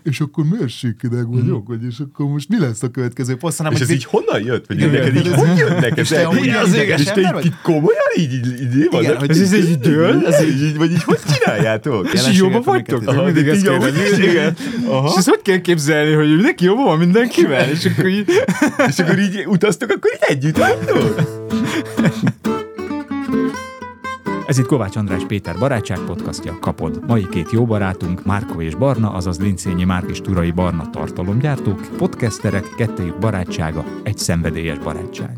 és akkor mérsékideg vagyok, vagy és akkor most mi lesz a következő poszt? És ez így honnan jött? Vagy neked így hogy jönnek? És te így komolyan így van? Ez így dől? Vagy így hogy csináljátok? És így jobban vagytok? Mindig ezt kell lenni. És ezt hogy kell képzelni, hogy mindenki jobban van mindenkivel? És akkor így utaztok, akkor így együtt vagytok? Ez itt Kovács András Péter barátság podcastja, kapod. Mai két jó barátunk, Márko és Barna, azaz Lincényi Márk és Turai Barna tartalomgyártók, podcasterek, kettejük barátsága, egy szenvedélyes barátság.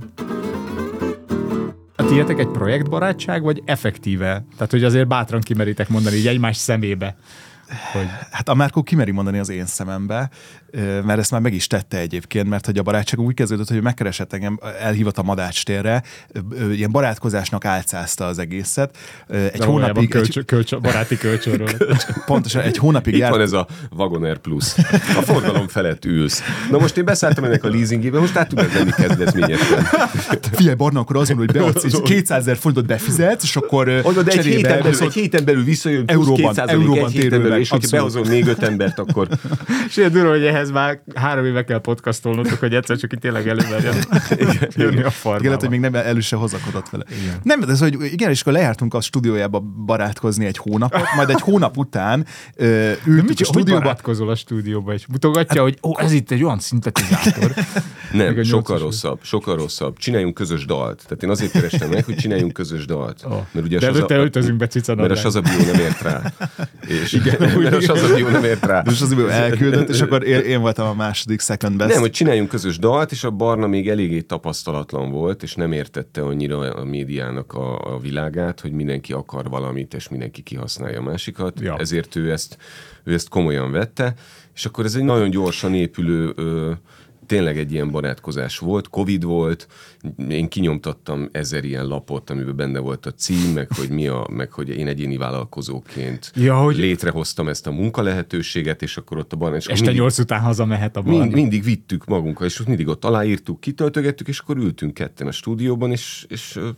A tiétek egy projektbarátság, vagy effektíve? Tehát, hogy azért bátran kimeritek mondani így egymás szemébe. Hogy... Hát a Márkó kimeri mondani az én szemembe, mert ezt már meg is tette egyébként, mert hogy a barátság úgy kezdődött, hogy megkeresett engem, elhívott a Madács térre, ilyen barátkozásnak álcázta az egészet. Egy hónapig... baráti kölcsönről. Pontosan, egy hónapig járt. Itt van ez a Wagoner Plus. A forgalom felett ülsz. Na most én beszálltam ennek a leasingébe, most át tudod venni kezdezményesen. Figyelj, Barna, akkor azt mondod, hogy beadsz, 200 000 forintot befizetsz, és akkor cserébe... Egy héten belül visszajön, euróban térül. És hogyha behozol még 5 embert, akkor... És ilyen durva, hogy ehhez már 3 éve kell podcastolnotok, hogy egyszer csak itt tényleg előmerjen jönni a farmába. Igen, hogy még nem elő se hozakodott vele. Igen. Nem, de ez, hogy igen, és akkor lejártunk a stúdiójába barátkozni egy hónapot, majd egy hónap után ültük a stúdióba. Hogy barátkozol a stúdióba, és mutogatja, hogy ez itt egy olyan szintetizátor. Nem, sokkal rosszabb. Csináljunk közös dalt. Tehát én azért kerestem meg, hogy csináljunk közös dalt. Mert ugye de előtte öltözünk be cicanadrág. Mert a Sazabió nem ért rá. Mert a Sazabió nem ért rá. És a Sazabió elküldött, és akkor én voltam a második second best. Nem, hogy csináljunk közös dalt, és a Barna még eléggé tapasztalatlan volt, és nem értette annyira a médiának a világát, hogy mindenki akar valamit, és mindenki kihasználja a másikat. Ja. Ezért ő ezt komolyan vette, és akkor ez egy nagyon gyorsan épülő tényleg egy ilyen barátkozás volt, Covid volt, én kinyomtattam 1000 ilyen lapot, amiben benne volt a cím, meg hogy én egyéni vállalkozóként létrehoztam ezt a munkalehetőséget, és akkor ott a Barna... Este 8 után hazamehet a Barna. Mindig vittük magunkkal, és mindig ott aláírtuk, kitöltögettük, és akkor ültünk ketten a stúdióban, és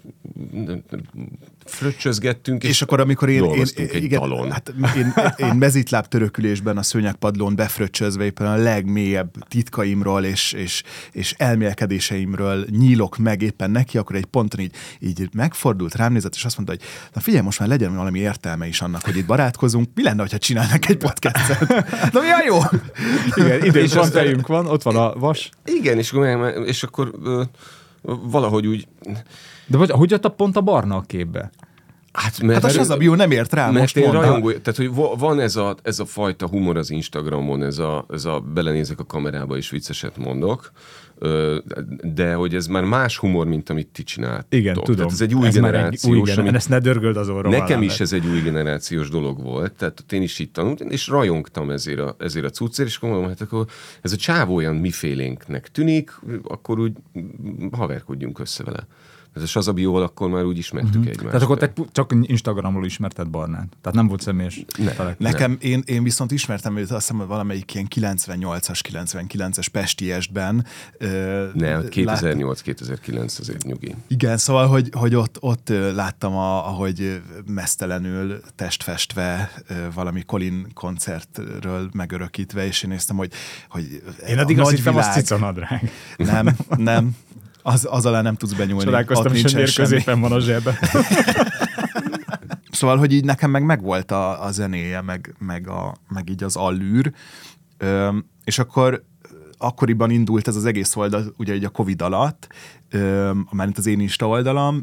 fröccsözgettünk, és akkor amikor dolgoztunk egy dalon. Hát én mezitláb törökülésben a szőnyegpadlón befröccsözve éppen a legmélyebb titkaimról és elmélkedéseimről nyílok meg éppen neki, akkor egy ponton így megfordult, rám nézett, és azt mondta, hogy na figyelj, most már legyen valami értelme is annak, hogy itt barátkozunk. Mi lenne, ha csinálnak egy podcastet? Na milyen jó! Igen, ide is van tejünk van, ott van a vas. Igen, és akkor valahogy úgy... De hogy jött pont a Barna a képbe? Hát a Sazabió nem ért rá, most tehát, hogy van ez a fajta humor az Instagramon, ez a belenézek a kamerába és vicceset mondok, de hogy ez már más humor, mint amit ti csináltok. Igen, tudom. Tehát ez egy új generációs... Ezt ne dörgöld az orrom. Nekem is ez egy új generációs dolog volt, tehát én is itt tanultam, és rajongtam ezért a cuccért, és akkor mondom, hát akkor ez a csávó olyan mifélénknek tűnik, akkor úgy haverkodjunk össze vele. Ez a Sazabióval akkor már úgy ismertük egymást. Tehát akkor te csak Instagramról ismerted Barnát? Tehát nem volt személyes találkozás? Nekem, én viszont ismertem őt, azt hiszem, hogy valamelyik ilyen 98-as, 99-es Pestiestben. Nem, 2008-2009 azért nyugi. Igen, szóval, hogy ott láttam, ahogy mesztelenül testfestve valami Colin koncertről megörökítve, és én néztem, hogy én addig azt hittem, az cicanadrág. Nem. Az alá nem tudsz benyúlni. Csodálkoztam, hogy a középen van a zsebe. Szóval, hogy így nekem megvolt a zenéje, meg így az allűr, és akkoriban indult ez az egész oldal, ugye így a Covid alatt, mármint az én Insta oldalam,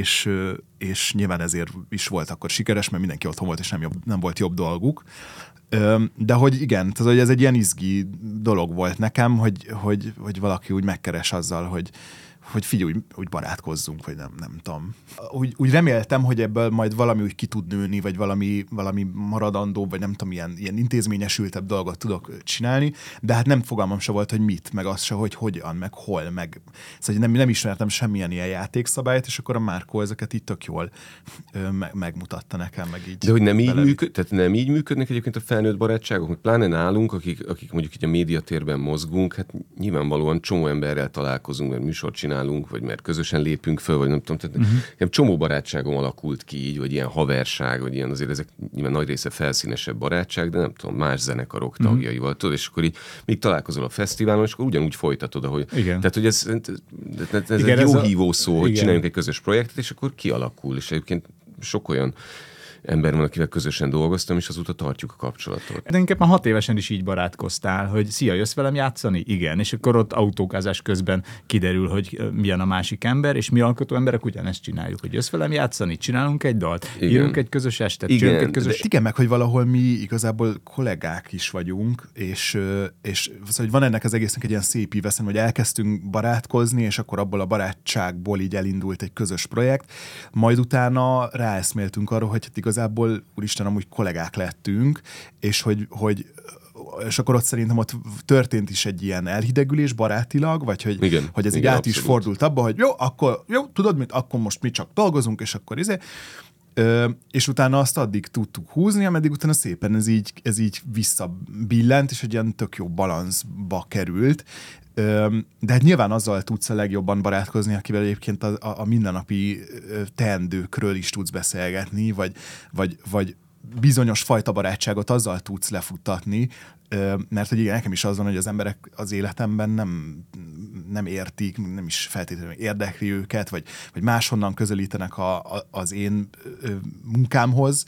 és nyilván ezért is volt akkor sikeres, mert mindenki otthon volt, és nem volt jobb dolguk. De hogy igen, tehát, hogy ez egy ilyen izgi dolog volt nekem, hogy valaki úgy megkeres azzal, hogy figyelj, úgy barátkozzunk, vagy nem tudom. Úgy reméltem, hogy ebből majd valami úgy ki tud nőni, vagy valami maradandó, vagy nem tudom, ilyen intézményesültebb dolgot tudok csinálni, de hát nem fogalmam se volt, hogy mit, meg az se, hogy hogyan, meg hol, meg szóval nem ismertem semmilyen ilyen játékszabályt, és akkor a Márkó ezeket így tök jól megmutatta nekem, meg így. De hogy nem így működnek egyébként a felnőtt barátságok, pláne nálunk, akik mondjuk így a médiatérben mozgunk, hát nyilvánvalóan csomó emberrel találkozunk, mert műsort csinálunk, csinálunk, vagy mert közösen lépünk föl, vagy nem tudom. Tehát nekem csomó barátságom alakult ki így, vagy ilyen haverság, vagy ilyen azért ezek nyilván nagy része felszínesebb barátság, de nem tudom, más zenekarok tagjaival, tudod, és akkor így még találkozol a fesztiválon, és akkor ugyanúgy folytatod, ahogy... Igen. Tehát, hogy ez egy jó hívó szó, hogy csináljunk egy közös projektet, és akkor kialakul, és egyébként sok olyan ember van, akivel közösen dolgoztam, és azóta tartjuk a kapcsolatot. De inkább már 6 évesen is így barátkoztál, hogy szia, jössz velem játszani? Igen. És akkor ott autókázás közben kiderül, hogy milyen a másik ember, és mi alkotó emberek ugyanezt csináljuk, hogy jössz velem játszani, csinálunk egy dalt, igen. Írunk egy közös estet, csinálunk egy közös... Igen, meg hogy valahol mi igazából kollégák is vagyunk, és szóval van ennek az egésznek egy ilyen szép íveszem, hogy elkezdtünk barátkozni, és akkor abból a barátságból így elindult egy közös projekt, majd utána ráeszméltünk arra, hogy hát igazából, úristen, amúgy kollégák lettünk, és és akkor ott szerintem ott történt is egy ilyen elhidegülés barátilag, vagy hogy ez így át is fordult abba, hogy jó, tudod mit, akkor most mi csak dolgozunk, és akkor és utána azt addig tudtuk húzni, ameddig utána szépen ez így visszabillent, és egy ilyen tök jó balanszba került. De hát nyilván azzal tudsz a legjobban barátkozni, akivel egyébként a mindennapi teendőkről is tudsz beszélgetni, vagy bizonyos fajta barátságot azzal tudsz lefuttatni, mert hogy igen, nekem is az van, hogy az emberek az életemben nem értik, nem is feltétlenül érdekli őket, vagy máshonnan közelítenek az én munkámhoz.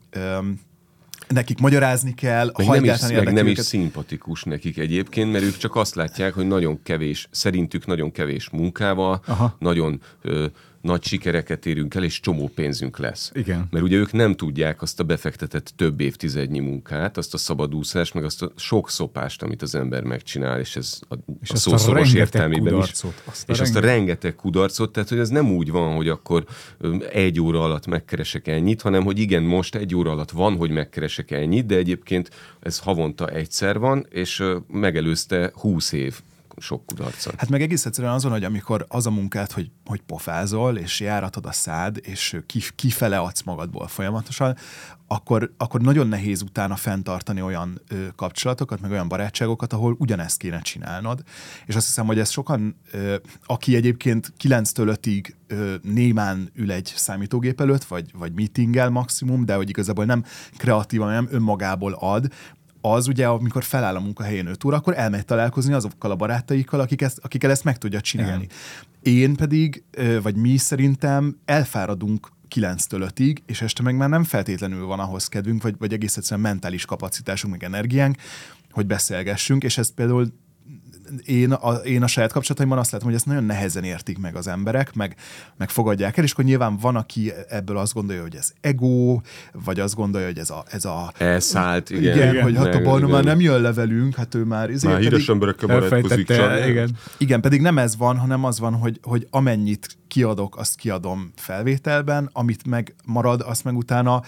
Nekik magyarázni kell, nem is szimpatikus nekik egyébként, mert ők csak azt látják, hogy szerintük nagyon kevés munkával, nagyon nagy sikereket érünk el, és csomó pénzünk lesz. Igen. Mert ugye ők nem tudják azt a befektetett több évtizednyi munkát, azt a szabadúszást, meg azt a sok szopást, amit az ember megcsinál, és ez a szó szoros értelmében is. Azt a rengeteg kudarcot, tehát hogy ez nem úgy van, hogy akkor 1 óra alatt megkeresek ennyit, hanem hogy igen, most 1 óra alatt van, hogy megkeresek ennyit, de egyébként ez havonta egyszer van, és megelőzte 20 év sok kudarcot. Hát meg egész egyszerűen azon, hogy amikor az a munkát, hogy pofázol, és járatod a szád, és kifele adsz magadból folyamatosan, akkor nagyon nehéz utána fenntartani olyan kapcsolatokat, meg olyan barátságokat, ahol ugyanezt kéne csinálnod. És azt hiszem, hogy ez sokan, aki egyébként 9-től 5-ig némán ül egy számítógép előtt, vagy meetinggel maximum, de hogy igazából nem kreatívan, nem önmagából ad, az ugye, amikor feláll a munkahelyén 5 óra, akkor elmegy találkozni azokkal a barátaikkal, akikkel ezt meg tudja csinálni. Igen. Én pedig, vagy mi szerintem elfáradunk 9-től 5-ig, és este meg már nem feltétlenül van ahhoz kedvünk, vagy egész egyszerűen mentális kapacitásunk, meg energiánk, hogy beszélgessünk, és ezt például én a saját kapcsolataimban azt látom, hogy ezt nagyon nehezen értik meg az emberek, meg fogadják el, és akkor nyilván van, aki ebből azt gondolja, hogy ez ego, vagy azt gondolja, hogy ez a elszállt, igen, hogy hát a Barna már nem jön le velünk, hát ő már híres emberekkel barátkozik csak. Igen, pedig nem ez van, hanem az van, hogy amennyit kiadok, azt kiadom felvételben, amit meg marad, azt meg utána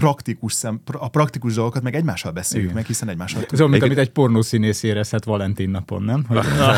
a praktikus dolgokat meg egymással beszéljük meg, hiszen egymással tudjuk. Ez olyan, mint amit egy pornószínész érezhet Valentin napon, nem?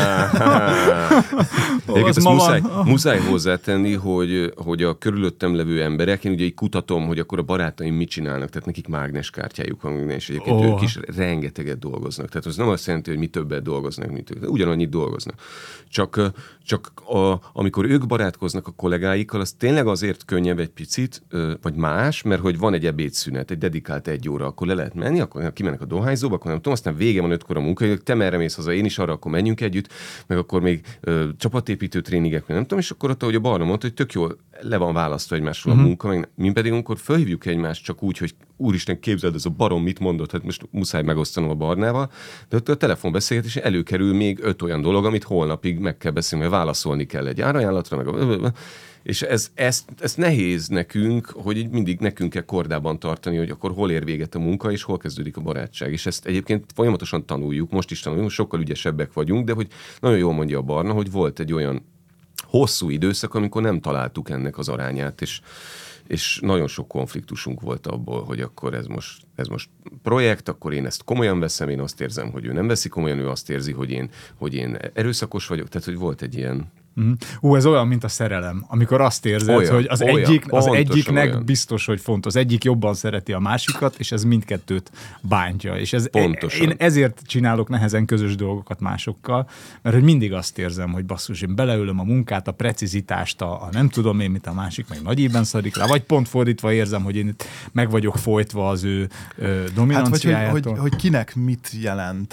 Muszáj hozzátenni, hogy a körülöttem levő emberek, én ugye így kutatom, hogy akkor a barátaim mit csinálnak, tehát nekik mágneskártyájuk van, és egyébként ők is rengeteget dolgoznak. Tehát az nem azt jelenti, hogy mi többet dolgoznak, mint ők, ugyanannyit dolgoznak. Csak amikor ők barátkoznak a kollégáikkal, az tényleg azért könnyebb egy picit, vagy más, mert hogy van egy ebédszünet, egy dedikált 1 óra, akkor le lehet menni, akkor kimennek a dohányzóba, akkor nem tudom, aztán vége van 5-kor a munka, te merre mész haza, én is arra, akkor menjünk együtt, meg akkor még csapatépítő tréningek, nem tudom, és akkor ott, ahogy a Barna mondta, hogy tök jól le van választva egymásról a munka, meg mi pedig amikor fölhívjuk egymást csak úgy, hogy úristen, képzeld, ez a barom mit mondott, hát most muszáj megosztanom a Barnával, de ott a telefonbeszélgetés előkerül még 5 olyan dolog, amit holnapig meg kell beszélni, mert válaszolni kell egy árajánlatra, és ez nehéz nekünk, hogy mindig nekünk kell kordában tartani, hogy akkor hol ér véget a munka, és hol kezdődik a barátság. És ezt egyébként folyamatosan tanuljuk, most is tanuljuk, sokkal ügyesebbek vagyunk, de hogy nagyon jól mondja a Barna, hogy volt egy olyan hosszú időszak, amikor nem találtuk ennek az arányát, és nagyon sok konfliktusunk volt abból, hogy akkor ez most projekt, akkor én ezt komolyan veszem, én azt érzem, hogy ő nem veszi komolyan, ő azt érzi, hogy én erőszakos vagyok, tehát hogy volt egy ilyen Ez olyan, mint a szerelem, amikor azt érzed, hogy az egyiknek olyan. Biztos, hogy fontos. Az egyik jobban szereti a másikat, és ez mindkettőt bántja. És én ezért csinálok nehezen közös dolgokat másokkal, mert hogy mindig azt érzem, hogy basszus, én beleülöm a munkát, a precizitást, a nem tudom én, mit a másik, meg nagy ében szarik le, vagy pont fordítva érzem, hogy én itt meg vagyok folytva az ő dominanciájától. Hogy kinek mit jelent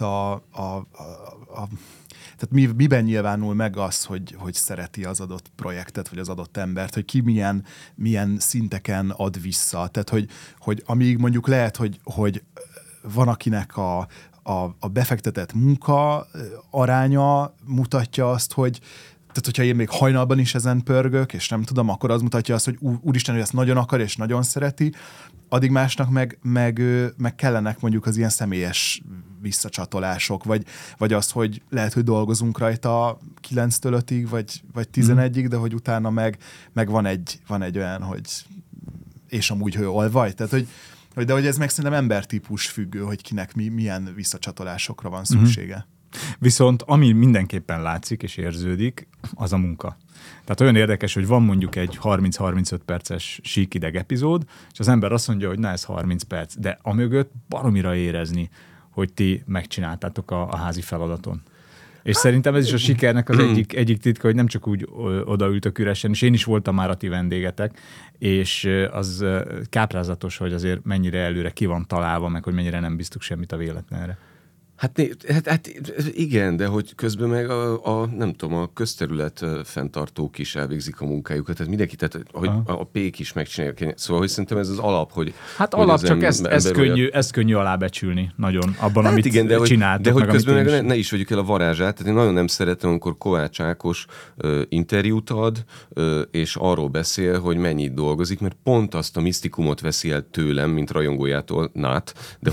tehát miben nyilvánul meg az, hogy szereti az adott projektet, vagy az adott embert, hogy ki milyen szinteken ad vissza. Tehát, hogy amíg mondjuk lehet, hogy van akinek a befektetett munka aránya mutatja azt, hogy tehát, hogyha én még hajnalban is ezen pörgök, és nem tudom, akkor az mutatja azt, hogy úristen, hogy ezt nagyon akar, és nagyon szereti, addig másnak meg kellenek mondjuk az ilyen személyes visszacsatolások, vagy az, hogy lehet, hogy dolgozunk rajta 9-től 5-ig, vagy 11-ig, de hogy utána meg van egy olyan, hogy és amúgy vagy. Tehát, hogy ez meg szerintem embertípus függő, hogy kinek milyen visszacsatolásokra van szüksége. Viszont ami mindenképpen látszik és érződik, az a munka. Tehát olyan érdekes, hogy van mondjuk egy 30-35 perces síkideg epizód, és az ember azt mondja, hogy na ez 30 perc, de amögött baromira érezni, hogy ti megcsináltátok a házi feladaton. És szerintem ez is a sikernek az egyik titka, hogy nem csak úgy odaültök üresen, és én is voltam már a ti vendégetek, és az káprázatos, hogy azért mennyire előre ki van találva, meg hogy mennyire nem bíztuk semmit a véletlenre. Hát igen, de hogy közben meg nem tudom, a közterület fenntartók is elvégzik a munkájukat, tehát mindenki, tehát hogy a pék is megcsinálják. Szóval, hogy szerintem ez az alap, hogy... Hát alap, csak ez könnyű alábecsülni nagyon, abban, amit igen, csináltok. De hogy közben meg ne is vegyük el a varázsát, tehát én nagyon nem szeretem, amikor Kovács Ákos interjút ad, és arról beszél, hogy mennyit dolgozik, mert pont azt a misztikumot veszi el tőlem, mint rajongójától, de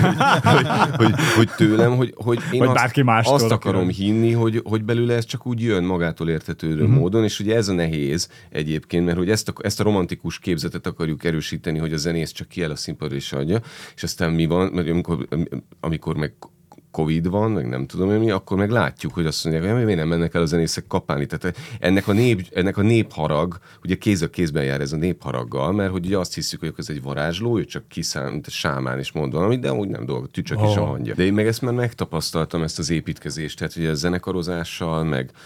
hogy tőlem, hogy én azt akarom hinni, hogy belőle ez csak úgy jön magától értetődő módon, és ugye ez a nehéz egyébként, mert hogy ezt a romantikus képzetet akarjuk erősíteni, hogy a zenész csak kiáll a színpadra és adja, és aztán mi van, mert amikor meg Covid van, meg nem tudom mi, akkor meg látjuk, hogy azt mondják, hogy miért nem mennek el a zenészek kapálni. Tehát ennek a népharag, ugye kéz a kézben jár ez a népharaggal, mert hogy ugye azt hiszük, hogy ez egy varázsló, ő csak kiszáll, mint egy sámán és mond valamit, de úgy nem dolgot, tücsök is a hangja. De én meg ezt már megtapasztaltam, ezt az építkezést, tehát ugye a zenekarozással,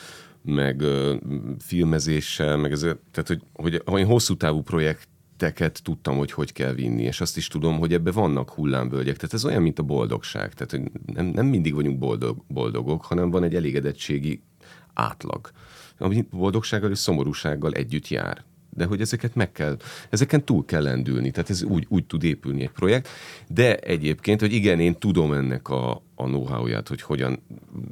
meg filmezéssel, meg ez, tehát hogy én hosszú távú projekteket tudtam, hogy kell vinni, és azt is tudom, hogy ebbe vannak hullámvölgyek. Tehát ez olyan, mint a boldogság. Tehát, hogy nem mindig vagyunk boldogok, hanem van egy elégedettségi átlag, ami boldogsággal és szomorúsággal együtt jár. De hogy ezeken túl kell lendülni, tehát ez úgy tud épülni egy projekt, de egyébként, hogy igen, én tudom ennek a know-how-ját, hogy hogyan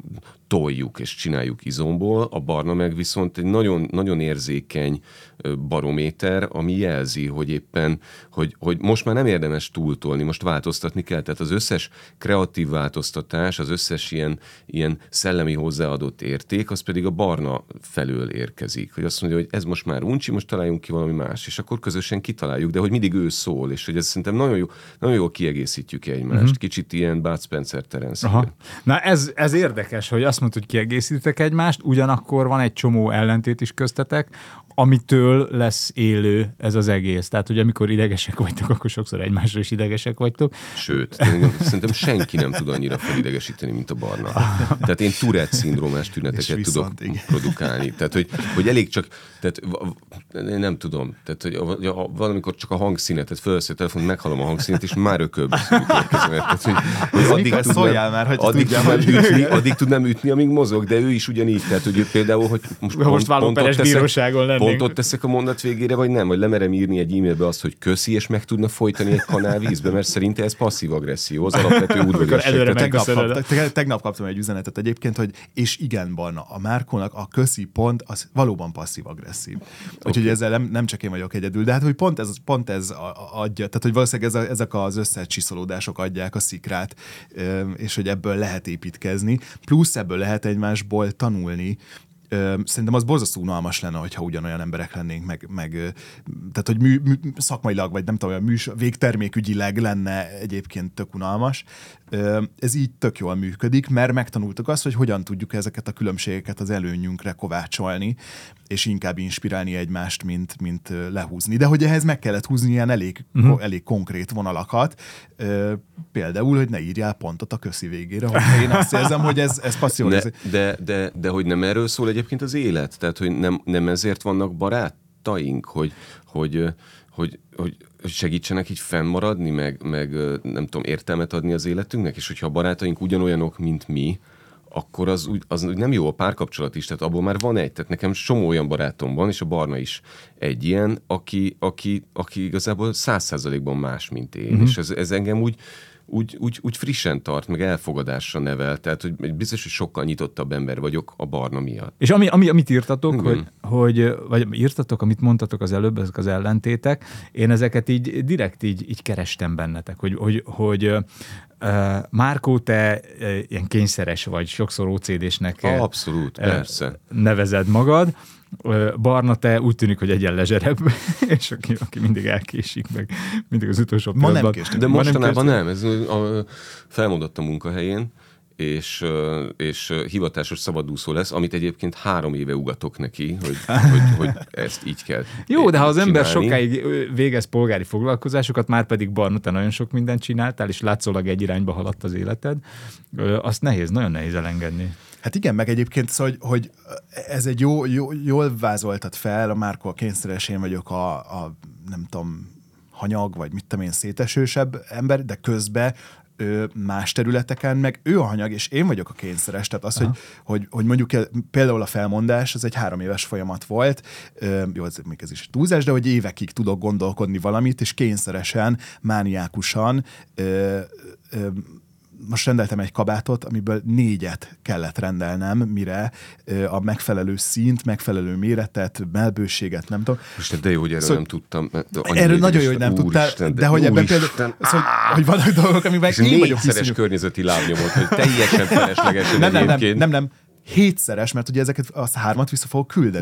toljuk és csináljuk izomból, a Barna meg viszont egy nagyon, nagyon érzékeny barométer, ami jelzi, hogy éppen, hogy most már nem érdemes túltolni, most változtatni kell, tehát az összes kreatív változtatás, az összes ilyen szellemi hozzáadott érték, az pedig a Barna felől érkezik, hogy azt mondja, hogy ez most már uncsi, most találjunk ki valami más, és akkor közösen kitaláljuk, de hogy mindig ő szól, és hogy ez szerintem nagyon jól kiegészítjük egymást, kicsit ilyen Bud Spencer Terence. Na ez érdekes, hogy azt mondod, hogy kiegészítitek egymást, ugyanakkor van egy csomó ellentét is köztetek, amitől lesz élő ez az egész. Tehát, hogy amikor idegesek vagytok, akkor sokszor egymásra is idegesek vagytok. Sőt, szerintem senki nem tud annyira felidegesíteni, mint a Barna. Tehát én Tourette-szindrómás tüneteket tudok produkálni. Tehát, hogy elég csak, tehát nem tudom, tehát, hogy valamikor csak a hangszínet, tehát felveszi a telefont, meghallom a hangszínet, és már ökölbeszélünk érkezemet. Tehát, hogy addig tudnám ütni, amíg mozog, de ő is ugyanígy. Tehát, hogy például, hogy most vállóperes bíróságon lennénk. Pontot teszek a mondat végére, vagy nem? Vagy lemerem írni egy e-mailbe azt, hogy köszi, és meg tudna folytani egy kanál vízbe, mert szerinte ez passzív agresszió, az alapvető udvariasság. Tegnap kaptam egy üzenetet egyébként, hogy és igen, Barna, a Márkónak a köszi pont az valóban passzív-agresszív. Úgyhogy ezzel nem csak én vagyok egyedül, de hát, hogy pont ez adja, tehát, hogy valószínűleg ezek az összecsiszolódások adják a szikrát, és hogy ebből lehet építkezni, plusz ebből lehet egymásból tanulni, Szerintem az borzasztó unalmas lenne, hogyha ugyanolyan emberek lennénk, tehát hogy szakmailag, vagy nem tudom, végtermékügyileg lenne egyébként tök unalmas. Ez így tök jól működik, mert megtanultuk azt, hogy hogyan tudjuk ezeket a különbségeket az előnyünkre kovácsolni, és inkább inspirálni egymást, mint lehúzni. De hogy ehhez meg kellett húzni ilyen elég konkrét vonalakat, például, hogy ne írjál pontot a köszi végére, hogyha én azt érzem, hogy ez passzió. De hogy nem erről szól egyébként az élet? Tehát, hogy nem ezért vannak barátaink, hogy segítsenek így fennmaradni, meg nem tudom, értelmet adni az életünknek, és hogyha a barátaink ugyanolyanok, mint mi, akkor az nem jó a párkapcsolat is, tehát abból már van egy, tehát nekem somó olyan barátom van, és a Barna is egy ilyen, aki igazából 100%-ban más, mint én, és ez engem úgy frissen tart, meg elfogadásra nevel, tehát hogy biztos, hogy sokkal nyitottabb ember vagyok a Barna miatt. És amit írtatok, vagy írtatok, amit mondtatok az előbb, ezek az ellentétek, én ezeket így direkt így kerestem bennetek, hogy Márkó, te ilyen kényszeres vagy, sokszor OCD-snek abszolút, persze. Nevezed magad, Barna, te úgy tűnik, hogy egyen lezserebb, és aki mindig elkésik, meg mindig az utolsó pillanatban. De mostanában nem. Felmondott a munkahelyén, és hivatásos szabadúszó lesz, amit egyébként 3 éve ugatok neki, hogy ezt így kell. Jó, de ha az ember sokáig végez polgári foglalkozásokat, már pedig Barna, te nagyon sok mindent csináltál, és látszólag egy irányba haladt az életed, azt nagyon nehéz elengedni. Hát igen, meg egyébként szóval, hogy ez egy jól vázoltad fel, a Márkó a kényszeres, én vagyok a nem tudom, hanyag, vagy mit tudom én, szétesősebb ember, de közben más területeken, meg ő a hanyag, és én vagyok a kényszeres. Tehát az, hogy mondjuk például a felmondás, ez egy 3 éves folyamat volt, jó, ez is túlzás, de hogy évekig tudok gondolkodni valamit, és kényszeresen, mániákusan most rendeltem egy kabátot, amiből 4 kellett rendelnem, mire a megfelelő színt, megfelelő méretet, melbőséget, nem tudom. Most de jó, hogy erről nem tudtam. Erről nagyon jó, hogy nem tudtál, de hogy ebben például, hogy vannak dolgok, amiben én vagyok hiszonyú. Környezeti lábnyomot, hogy teljesen feleslegesen egyébként. Nem. 7-szeres, mert ugye ezeket a 3 vissza fogok küldeni.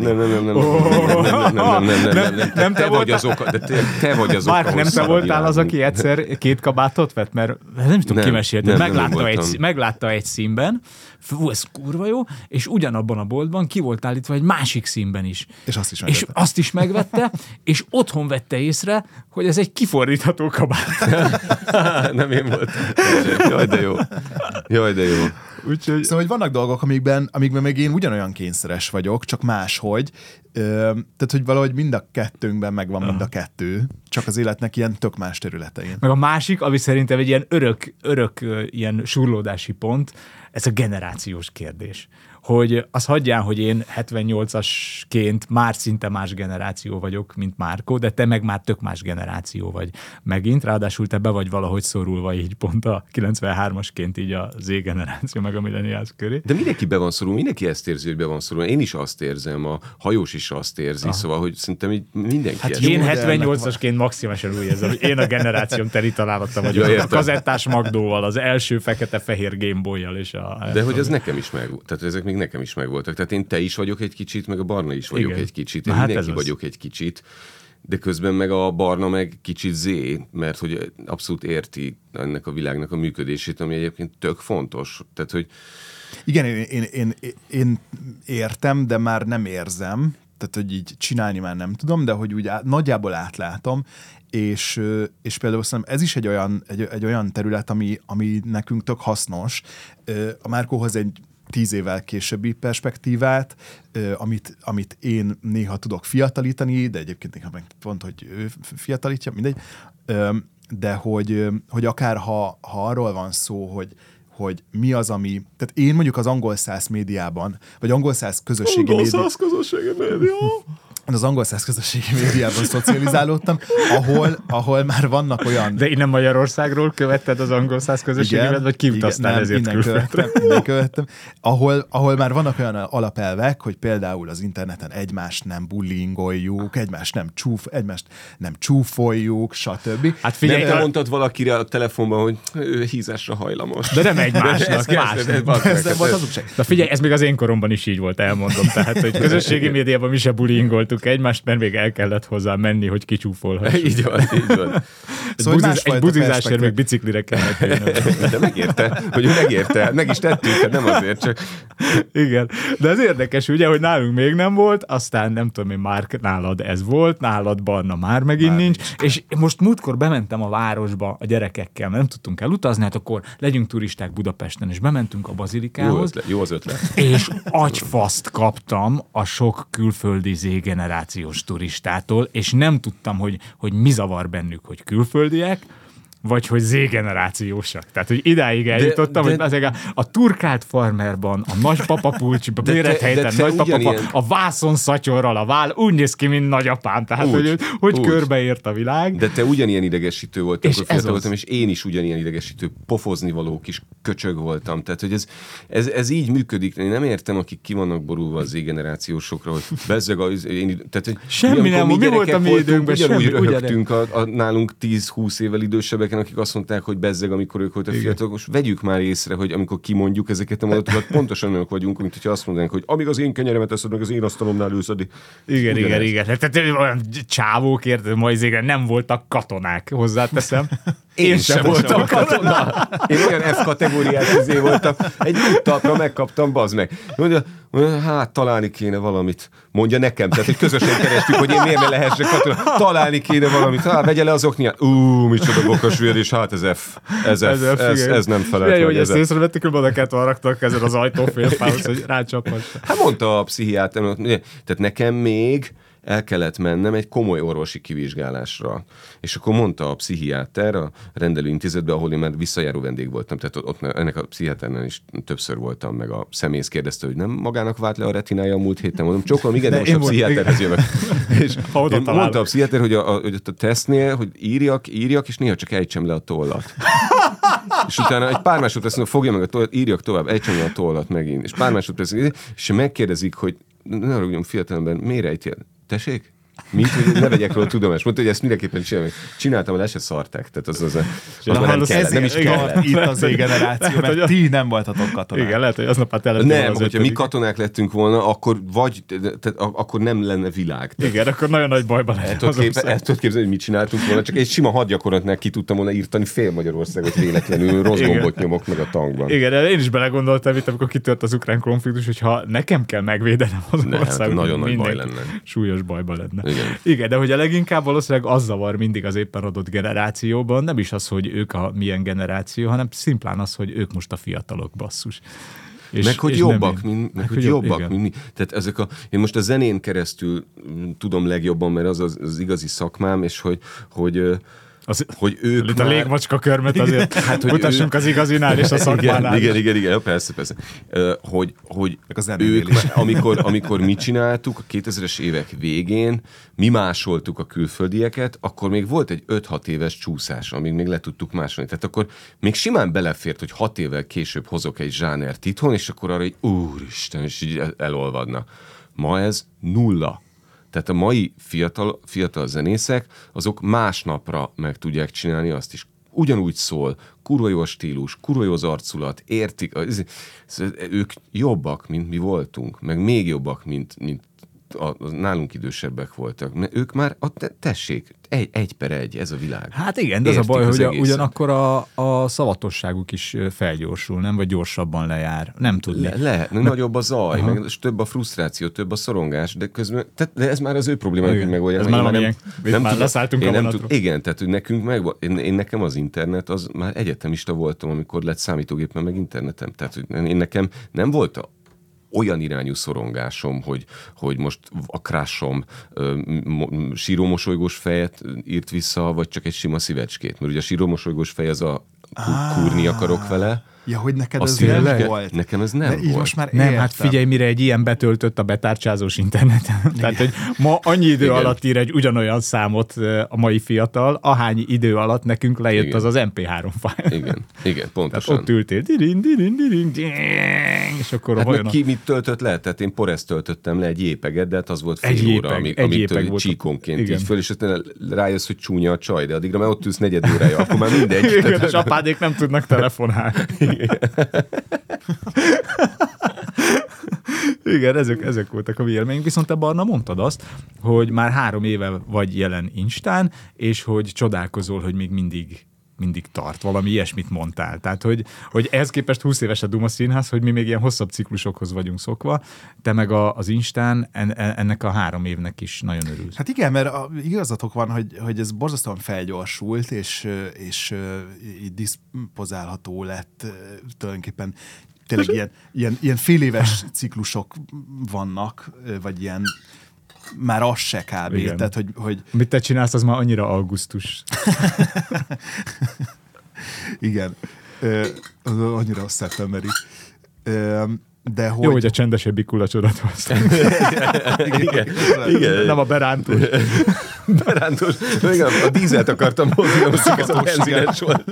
Nem te vagy az oka. Te vagy az oka. Márk, nem te voltál az, aki egyszer 2 kabátot vett? Mert nem tudom, kimesélted. Meglátta egy színben, ez kurva jó, és ugyanabban a boltban ki volt állítva egy másik színben is. És azt is megvette, és otthon vette észre, hogy ez egy kifordítható kabát. Nem én voltam. Jaj, de jó. Úgyhogy... Szóval, hogy vannak dolgok, amikben még én ugyanolyan kényszeres vagyok, csak máshogy. Tehát, hogy valahogy mind a kettőnkben megvan mind a kettő, csak az életnek ilyen tök más területein. Meg a másik, ami szerintem egy ilyen örök ilyen surlódási pont, ez a generációs kérdés. Hogy azt hagyjál, hogy én 78-asként már szinte más generáció vagyok, mint Márkó, de te meg már tök más generáció vagy megint, ráadásul te be vagy valahogy szorulva így pont a 93-asként így a Z generáció, meg a millennials köré. De mindenki be van szorulva, mindenki ezt érzi, hogy be van szorulva. Én is azt érzem, a hajós is azt érzi, szóval, hogy szerintem így mindenki hát én 78-asként maximálisan úgy érzem, hogy én a generációm teri találatta vagyok. A kazettás Magdóval, az első fekete-fehér Gameboy-jal és De hogy ez nekem is meg, tehát ezek még nekem is megvoltak. Tehát te is vagyok egy kicsit, meg a Barna is vagyok egy kicsit. Én mindenki vagyok egy kicsit, de közben meg a Barna meg kicsit Z, mert hogy abszolút érti ennek a világnak a működését, ami egyébként tök fontos. Tehát, hogy... Igen, én értem, de már nem érzem, tehát, hogy így csinálni már nem tudom, de hogy úgy nagyjából átlátom, és például szerintem ez is egy olyan terület, ami nekünk tök hasznos. A Márkóhoz egy 10 évvel későbbi perspektívát, amit én néha tudok fiatalítani, de egyébként néha meg pont, hogy ő fiatalítja, mindegy, de hogy akár ha arról van szó, hogy mi az, ami... Tehát én mondjuk az angol száz médiában, vagy angol száz közösségi média... az angol száz közösségi médiában szocializálódtam, ahol már vannak olyan... De innen Magyarországról követted az angol száz közösséget, vagy kiutaztál ezért külföldre? Innen követtem. Ahol már vannak olyan alapelvek, hogy például az interneten egymást nem bullyingoljuk, egymást nem csúfoljuk, stb. Hát figyelj, te mondtad valakire a telefonban, hogy ő hízásra hajlamos. De nem egymásnak, De figyelj, ez még az én koromban is így volt, elmondom. Tehát, hogy közösségi médiában mi se bullyingoltuk egymást, mert még el kellett hozzá menni, hogy kicsúfolhassuk. Így van. Szóval egy buzizásért még biciklire kellett jönni. De megérte, meg is tettük, nem azért csak. Igen, de ez érdekes, ugye, hogy nálunk még nem volt, aztán nem tudom én, Márk, nálad ez volt, nálad Barna már megint nincs, és most múltkor bementem a városba a gyerekekkel, mert nem tudtunk elutazni, hát akkor legyünk turisták Budapesten, és bementünk a bazilikához. Jó az ötlet. És agyfaszt kaptam a sok külföldi Z-generációs turistától, és nem tudtam, hogy mi zavar bennük, hogy külföldiek, vagy hogy Z-generációsak. Tehát, hogy idáig eljutottam, hogy a turkált farmerban, a nagypapa pulcsiban, Mérethelyen nagypapa, a vászon szatyorral úgy néz ki, mint nagyapám. Tehát, hogy körbeért a világ. De te ugyanilyen idegesítő voltál, amikor fiatal voltam, és én is ugyanilyen idegesítő, pofozni való kis köcsög voltam. Tehát, hogy ez így működik. Én nem értem, akik ki vannak borulva az Z-generációsokra, hogy bezzeg semmi nem, mi volt a mi időnkben, ugyanúgy röhögtünk a nálunk 10-20 évvel idősebbeken, akik azt mondták, hogy bezzeg, amikor ők voltak fiatalok. Most vegyük már észre, hogy amikor kimondjuk ezeket a mondatokat, pontosan olyanok vagyunk, mint hogyha azt mondanánk, hogy amíg az én kenyeremet eszed, meg az én asztalomnál ülsz, addig. Igen. Tehát olyan csávók, érted, ma nem voltak katonák, hozzáteszem. Én sem voltam katona. Én olyan F kategóriás voltam. Egy úttalpra megkaptam, bazd meg. Mondja, hát találni kéne valamit. Mondja nekem, tehát hogy közösen kerestük, hogy én miért ne lehessek katona. Találni kéne valamit. Vegye le az okniát. Micsoda bokas vér, és hát ez F. Ez nem felelt meg. Jó, hogy ezt észrevettük, hogy oda kellett raktak ezen az ajtófélfához, hogy rácsaphass. Hát mondta a pszichiáter, tehát nekem még el kellett mennem egy komoly orvosi kivizsgálásra. És akkor mondta a pszichiáter a rendelőintézetbe, ahol én már visszajáró vendég voltam, tehát ott ennek a pszichiáternál is többször voltam, meg a szemész kérdezte, hogy nem magának vált le a retinája a múlt héten. Mondom, csókolom, igen, de most a pszichiáterhez jövök. És mondta a pszichiáter, hogy a tesztnél, hogy írjak, és néha csak ejtsem le a tollat. És utána egy pár másodperc fogja meg a tollat, írjak tovább, ejtsem le a tollat megint. És pár másodperc, és megkérdezik, hogy ne haragudjon, fiatalember, miért ejtél? Tessék? Mint, hogy ne vegyek róla tudomást. Mondta, hogy ezt mindenképpen csináltam, de le se szarták. Tehát az nem is kellett. Itt az Z-generáció, mert ti nem voltatok katonák. Igen, lehet, hogy aznap nem, hogyha mi katonák lettünk volna, akkor nem lenne világ. Igen, akkor nagyon nagy bajban lehet. El tudod képzelni, hogy mit csináltunk volna, csak egy sima hadgyakorlatnál ki tudtam volna írtani fél Magyarországot véletlenül, rossz gombot nyomok meg a tankban. Igen, de én is belegondoltam itt, amikor kitört az ukrán konfliktus, hogy ha nekem kell megvédenem az országot, nagyon nagy baj lenne. Súlyos bajban lenne. Igen, de hogy a leginkább valószínűleg az zavar mindig az éppen adott generációban, nem is az, hogy ők a milyen generáció, hanem szimplán az, hogy ők most a fiatalok, basszus. Meg hogy jobbak, mint mi. Tehát én most a zenén keresztül tudom legjobban, mert az igazi szakmám, és hogy ők itt már... a légmacska körmet azért mutassunk az igazinál és a szakmánál. Igen, persze. Hogy ők, amikor mi csináltuk a 2000-es évek végén, mi másoltuk a külföldieket, akkor még volt egy 5-6 éves csúszás, amíg még le tudtuk másolni. Tehát akkor még simán belefért, hogy 6 évvel később hozok egy zsánert itthon, és akkor arra, hogy úristen, és így elolvadna. Ma ez 0. Tehát a mai fiatal zenészek, azok másnapra meg tudják csinálni azt is. Ugyanúgy szól, kurva jó a stílus, kurva jó az arculat, értik. Ők jobbak, mint mi voltunk, meg még jobbak, mint nálunk idősebbek voltak. Mert ők már, tessék, 1/1, ez a világ. Hát igen, de az a baj, hogy ugyanakkor a szavatosságuk is felgyorsul, nem? Vagy gyorsabban lejár. Nem tudni. Nagyobb a zaj, meg több a frusztráció, több a szorongás, de közben, de ez már az ő problémájuk, hogy megoldják. Ez már leszálltunk a vonatról. Igen, tehát hogy nekünk nekem az internet, az már egyetemista voltam, amikor lett számítógépen meg internetem. Tehát hogy nekem nem volt olyan irányú szorongásom, hogy most a crushom sírómosolygós fejet írt vissza, vagy csak egy sima szívecskét. Mert ugye a sírómosolygós fej az a kúrni akarok vele, Ja, hogy neked Azt ez nem tényleg? volt. Nekem ez nem volt. Most már Nem, értem. hát figyelj, mire egy ilyen betöltött a betárcsázós interneten. Tehát, hogy ma annyi idő alatt ír egy ugyanolyan számot a mai fiatal, ahány idő alatt nekünk lejött az MP3 fájl. Igen, pontosan. Tehát ott ültél, és akkor hát ki mit töltött le? Tehát én Porest töltöttem le egy jépeget, de hát az volt fél óra, amit csíkonként így föl, és aztán rájössz, hogy csúnya a csaj, de addigra már ott ülsz negyed órája, akkor már mindegy. Igen, és apádék nem tudnak telefonálni. Igen, ezek voltak a vélemények. Viszont te, Barna, mondtad azt, hogy már 3 éve vagy jelen Instán, és hogy csodálkozol, hogy még mindig tart. Valami ilyesmit mondtál. Tehát, hogy ehhez képest 20 éves a Duma Színház, hogy mi még ilyen hosszabb ciklusokhoz vagyunk szokva, te meg az Instán ennek a 3 évnek is nagyon örülsz. Hát igen, mert igazatok van, hogy ez borzasztóan felgyorsult, és így diszpozálható lett tulajdonképpen. Tényleg ilyen fél éves ciklusok vannak, vagy ilyen már az se kb. Igen. Tehát, hogy... Mit te csinálsz, az már annyira augusztus. Igen. Annyira szeptemberi. De hogy... Jó, hogy a csendesebbik kulacsodat hoztam. Igen. Nem a berántós. Berántós. A dízelt akartam hozni, ez a benzines volt.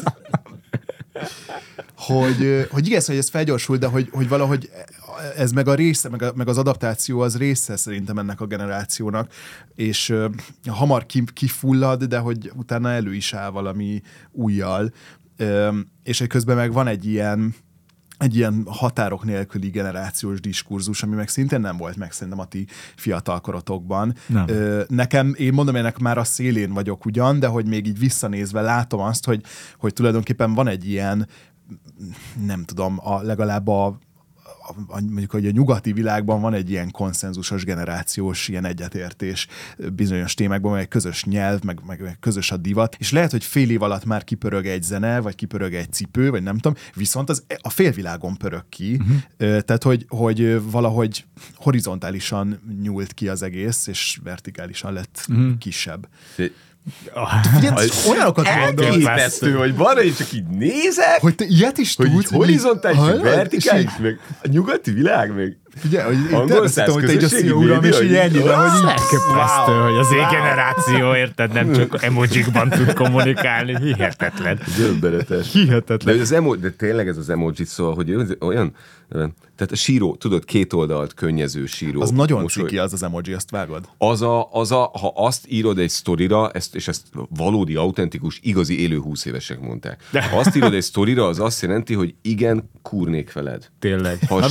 Hogy igen, hogy ez felgyorsult, de hogy valahogy ez meg a része, meg az adaptáció az része szerintem ennek a generációnak, és hamar kifullad, de hogy utána elő is áll valami újjal, és egy közben meg van egy ilyen határok nélküli generációs diskurzus, ami meg szintén nem volt meg szerintem a ti fiatalkorotokban. Nekem, én mondom, ennek már a szélén vagyok ugyan, de hogy még így visszanézve látom azt, hogy tulajdonképpen van egy ilyen, nem tudom, legalább mondjuk, hogy a nyugati világban van egy ilyen konszenzusos generációs ilyen egyetértés bizonyos témákban, meg egy közös nyelv, meg közös a divat, és lehet, hogy fél év alatt már kipörög egy zene, vagy kipörög egy cipő, vagy nem tudom, viszont az a félvilágon pörög ki, tehát, hogy valahogy horizontálisan nyúlt ki az egész, és vertikálisan lett kisebb. Olyanokat mondom. Elképesztő, hogy van, és csak így nézek, hogy te ilyet is tudsz. Hogy horizontális, vertikális, meg a nyugati világ, meg ugye, hogy angol száz hogy te így a közösségi szia uram, és így ennyiben, hogy így... Elképesztő, hogy az én-generáció, érted, nem csak emojikban tud kommunikálni. Hihetetlen. Döbbenetes. Hihetetlen. De tényleg ez az emoji, szóval, hogy olyan... Tehát a síró, tudod, 2 oldalt könnyező síró. Az nagyon ciki az emoji, azt vágod? Ha azt írod egy sztorira, és ezt valódi, autentikus, igazi élő 20 évesek mondták. Ha azt írod egy sztorira, az azt jelenti, hogy igen, kúrnék veled. Tényleg. Ha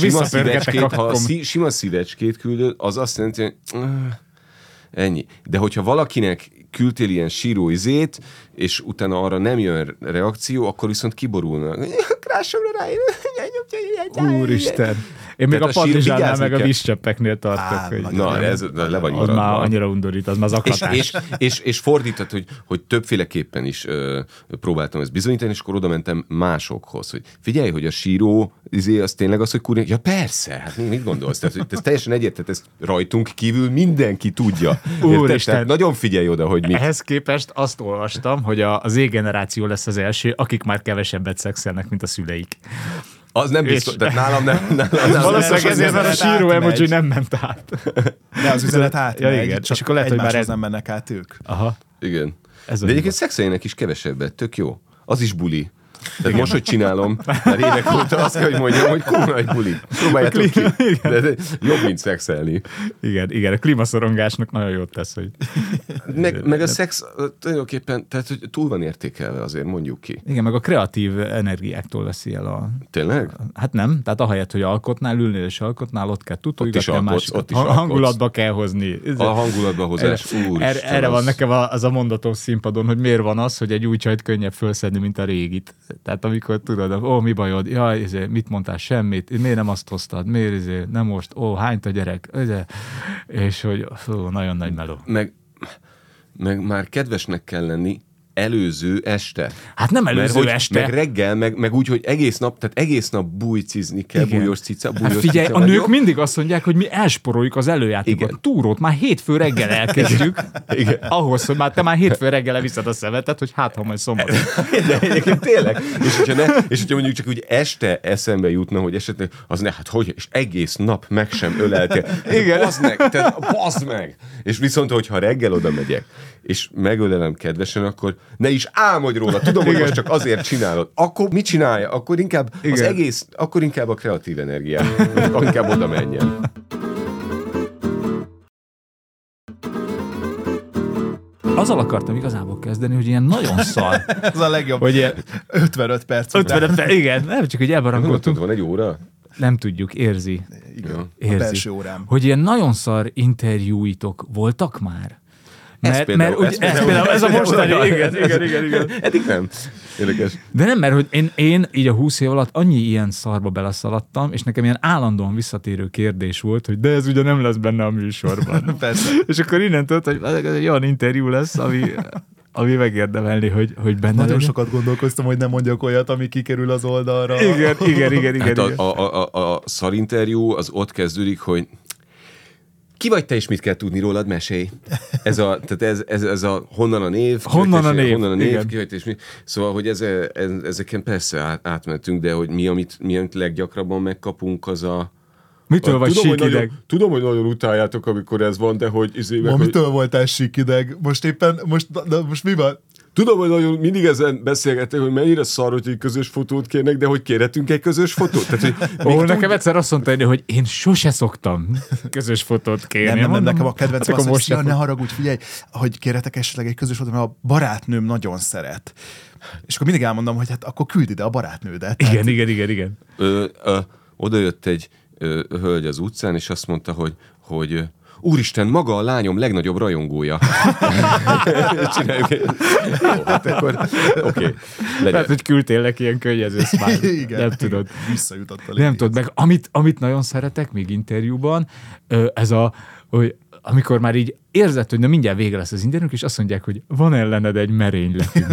sima szívecskét küldöd, az azt jelenti, hogy ennyi. De hogyha valakinek küldtél ilyen síró izét, és utána arra nem jön reakció, akkor viszont kiborulnak. Krásomra rájön. Úristen. Én még a padlizsánnál meg a vízcseppeknél tartok. Na, ez le vagy az már annyira undorít, az már zaklatás. És fordított, hogy többféleképpen is próbáltam ezt bizonyítani, és akkor oda mentem másokhoz, hogy figyelj, hogy a síró az tényleg az, hogy kurnék. Ja persze, hát mit gondolsz? Tehát, ez teljesen egyértelmű, ezt rajtunk kívül mindenki tudja. Úristen. Nagyon figyelj oda, hogy mi. Ehhez képest azt olvastam, hogy az Z-generáció lesz az első, akik már kevesebbet szexelnek, mint a szüleik. Az nem biztos, tehát nálam nem. Valószínűleg ezért, mert a síró emoji nem ment át. De az üzenet átmegy, ja, igen. csak és akkor lehet, hogy már nem mennek át ők. Aha. Igen. De egyébként szexeljenek is kevesebbet, tök jó. Az is buli. Tehát most, hogy csinálom, már évek óta azt kell, hogy mondjam, hogy kurva egy buli. Próbáljátok ki. De jobb, mint szexelni. Igen, a klímaszorongásnak nagyon jót tesz, hogy... Meg a szex tulajdonképpen, tehát hogy túl van értékelve, azért mondjuk ki. Igen, meg a kreatív energiáktól veszi el a... Tényleg? Hát nem, tehát ahelyett, hogy alkotnál, ülnél és alkotnál, ott kell tutolgatni a másikat. Hangulatba kell hozni. A hangulatba hozás. Erre van nekem az a mondatom színpadon, hogy miért van az, hogy egy új csajt könnyebb fölszedni, mint a régit. Tehát amikor tudod, mi bajod, jaj, mit mondtál, semmit, miért nem azt hoztad, miért nem most, hányt a gyerek, és hogy nagyon nagy meló. Meg már kedvesnek kell lenni, előző este. Hát nem előző este. Meg reggel, meg úgy, hogy egész nap bújcizni kell, igen. Bújos cica. Hát figyelj, a nők mindig azt mondják, hogy mi elsporoljuk az előjátékot. A túrót már hétfő reggel elkezdjük, ahhoz, hogy te már hétfő reggel viszed a szemetet, hogy hát, ha majd szombaton. De egyébként tényleg. És hogyha mondjuk csak úgy este eszembe jutna, hogy esetleg az ne, hát hogy, és egész nap meg sem öleltél. Igen. Bazd meg! És viszont, hogyha reggel oda megyek, és megölelem kedvesen, akkor ne is álmodj róla. Tudom, hogy most csak azért csinálod. Akkor mit csinálja? Akkor inkább akkor inkább a kreatív energiát. Inkább oda menjen. Azzal akartam igazából kezdeni, hogy ilyen nagyon szar. Ez a legjobb. Hogy ilyen 55 perc. Igen, nem csak, hogy elbarangoltunk. Van egy óra? Nem tudjuk, érzi. Igen, érzi. a belső órám. Hogy ilyen nagyon szar interjúitok voltak már? Mert ez a mostani, igen. Eddig nem. Érdekes. De nem, mert hogy én így a 20 év alatt annyi ilyen szarba beleszaladtam, és nekem ilyen állandóan visszatérő kérdés volt, hogy de ez ugye nem lesz benne a műsorban. Persze. És akkor innentől, hogy ez egy olyan interjú lesz, ami megérdemelni, hogy benne nagyon sokat gondolkoztam, hogy nem mondjak olyat, ami kikerül az oldalra. Igen. Hát a szarinterjú az ott kezdődik, hogy ki vagy te, és mit kell tudni rólad, mesélj. Ez a honnan a név, ki vagy te, és mi. Szóval, hogy ezeken persze átmentünk, de hogy mi, amit leggyakrabban megkapunk, az a... Mitől vagy síkideg? Tudom, hogy nagyon utáljátok, amikor ez van, de hogy... Mitől voltál síkideg? Most mi van? Tudom, hogy nagyon mindig ezen beszélgetek, hogy mennyire szar, hogy egy közös fotót kérnek, de hogy kérhetünk egy közös fotót? Tehát, nekem egyszer azt mondta, hogy én sose szoktam közös fotót kérni. Nem, nekem a kedvencem az, hogy ne haragudj, figyelj, hogy kérhetek esetleg egy közös fotót, mert a barátnőm nagyon szeret. És akkor mindig elmondom, hogy hát akkor küld ide a barátnődet. Igen. Oda jött egy hölgy az utcán, és azt mondta, hogy úristen, maga a lányom legnagyobb rajongója. Csináljuk. Jó, hát akkor oké. Lehet, hogy küldtél neki ilyen könnyező smile. Igen. Nem tudod. Visszajutott a nem tudod. Meg amit nagyon szeretek még interjúban, ez hogy amikor már így érzed, hogy mindjárt vége lesz az interjúk, és azt mondják, hogy van ellened egy merényletünk.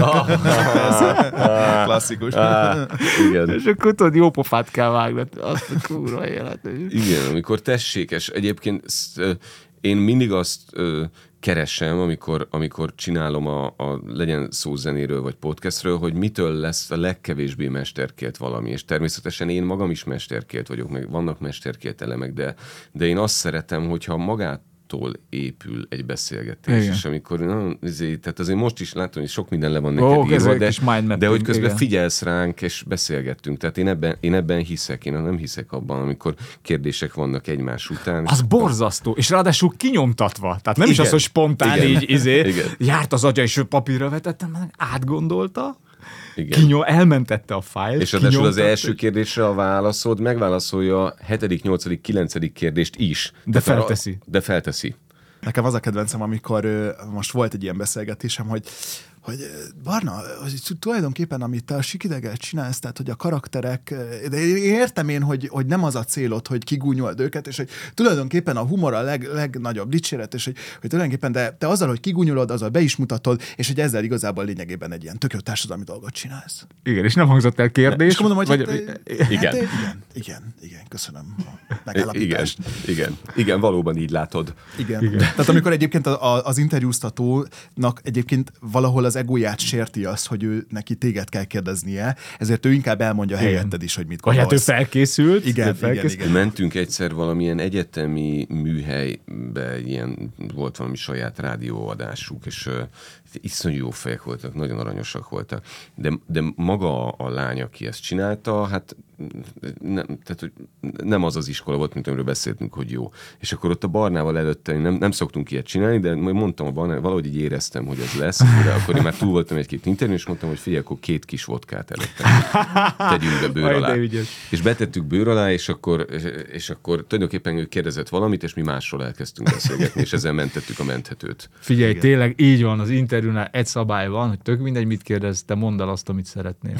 Klasszikus. Igen. És akkor tudod, jó pofát kell vágnod. Azt a kurva élet. Igen, amikor tessékes. Egyébként én mindig azt keresem, amikor csinálom legyen szó zenéről vagy podcastről, hogy mitől lesz a legkevésbé mesterkélt valami. És természetesen én magam is mesterkélt vagyok, meg vannak mesterkélt elemek, de én azt szeretem, hogyha magától épül egy beszélgetés. Igen. És amikor, tehát azért most is látom, hogy sok minden le van neked írva, de hogy közben igen. Figyelsz ránk, és beszélgettünk. Tehát én ebben hiszek. Én nem hiszek abban, amikor kérdések vannak egymás után. Az borzasztó, és ráadásul kinyomtatva. Tehát nem igen. is az, hogy spontán így járt az agya, és papírra vetettem, átgondolta, elmentette a fájlt. És ráadásul az első kérdésre a válaszod megválaszolja a 7., 8., 9. kérdést is. De felteszi. Nekem az a kedvencem, amikor most volt egy ilyen beszélgetésem, hogy Barna, hogy tulajdonképpen amit te a sikideggel csinálsz, tehát hogy a karakterek, de értem hogy nem az a célod, hogy kigúnyold őket, és hogy tulajdonképpen a humor a legnagyobb dicséret, és hogy tulajdonképpen de te azzal, hogy kigúnyolod, azzal be is mutatod, és hogy ezzel igazából lényegében egy ilyen tök jó társadalmi dolgot csinálsz. Igen, és nem hangzott el kérdés. És mondom, hogy igen, köszönöm a megállapítást. Igen, valóban így látod. Igen. Tehát amikor egyébként az interjúztatónak egyébként valahol az egóját sérti az, hogy ő neki téged kell kérdeznie, ezért ő inkább elmondja helyetted is, hogy mit gondolsz. Vagy hát ő felkészült. Igen. Mentünk egyszer valamilyen egyetemi műhelybe, volt valami saját rádióadásuk, és iszonyú jó fejek voltak, nagyon aranyosak voltak, de maga a lány, aki ezt csinálta, hát nem az iskola volt, mint amiről beszéltünk, hogy jó. És akkor ott a Barnával előtte nem szoktunk ilyet csinálni, de mondtam a Barnával, valahogy így éreztem, hogy ez lesz, de akkor én már túl voltam egy-két interjún, és mondtam, hogy figyelj, akkor 2 kis vodkát előttem. Tegyünk be bőr alá. És betettük bőr alá, és akkor tulajdonképpen ő kérdezett valamit, és mi másról elkezdtünk beszélgetni, és ezzel mentettük a menthetőt. Figyelj, igen. Tényleg így van az interjúnál, egy szabály van, hogy tök mindegy, mit kérdez, te mondd el azt, amit szeretnél.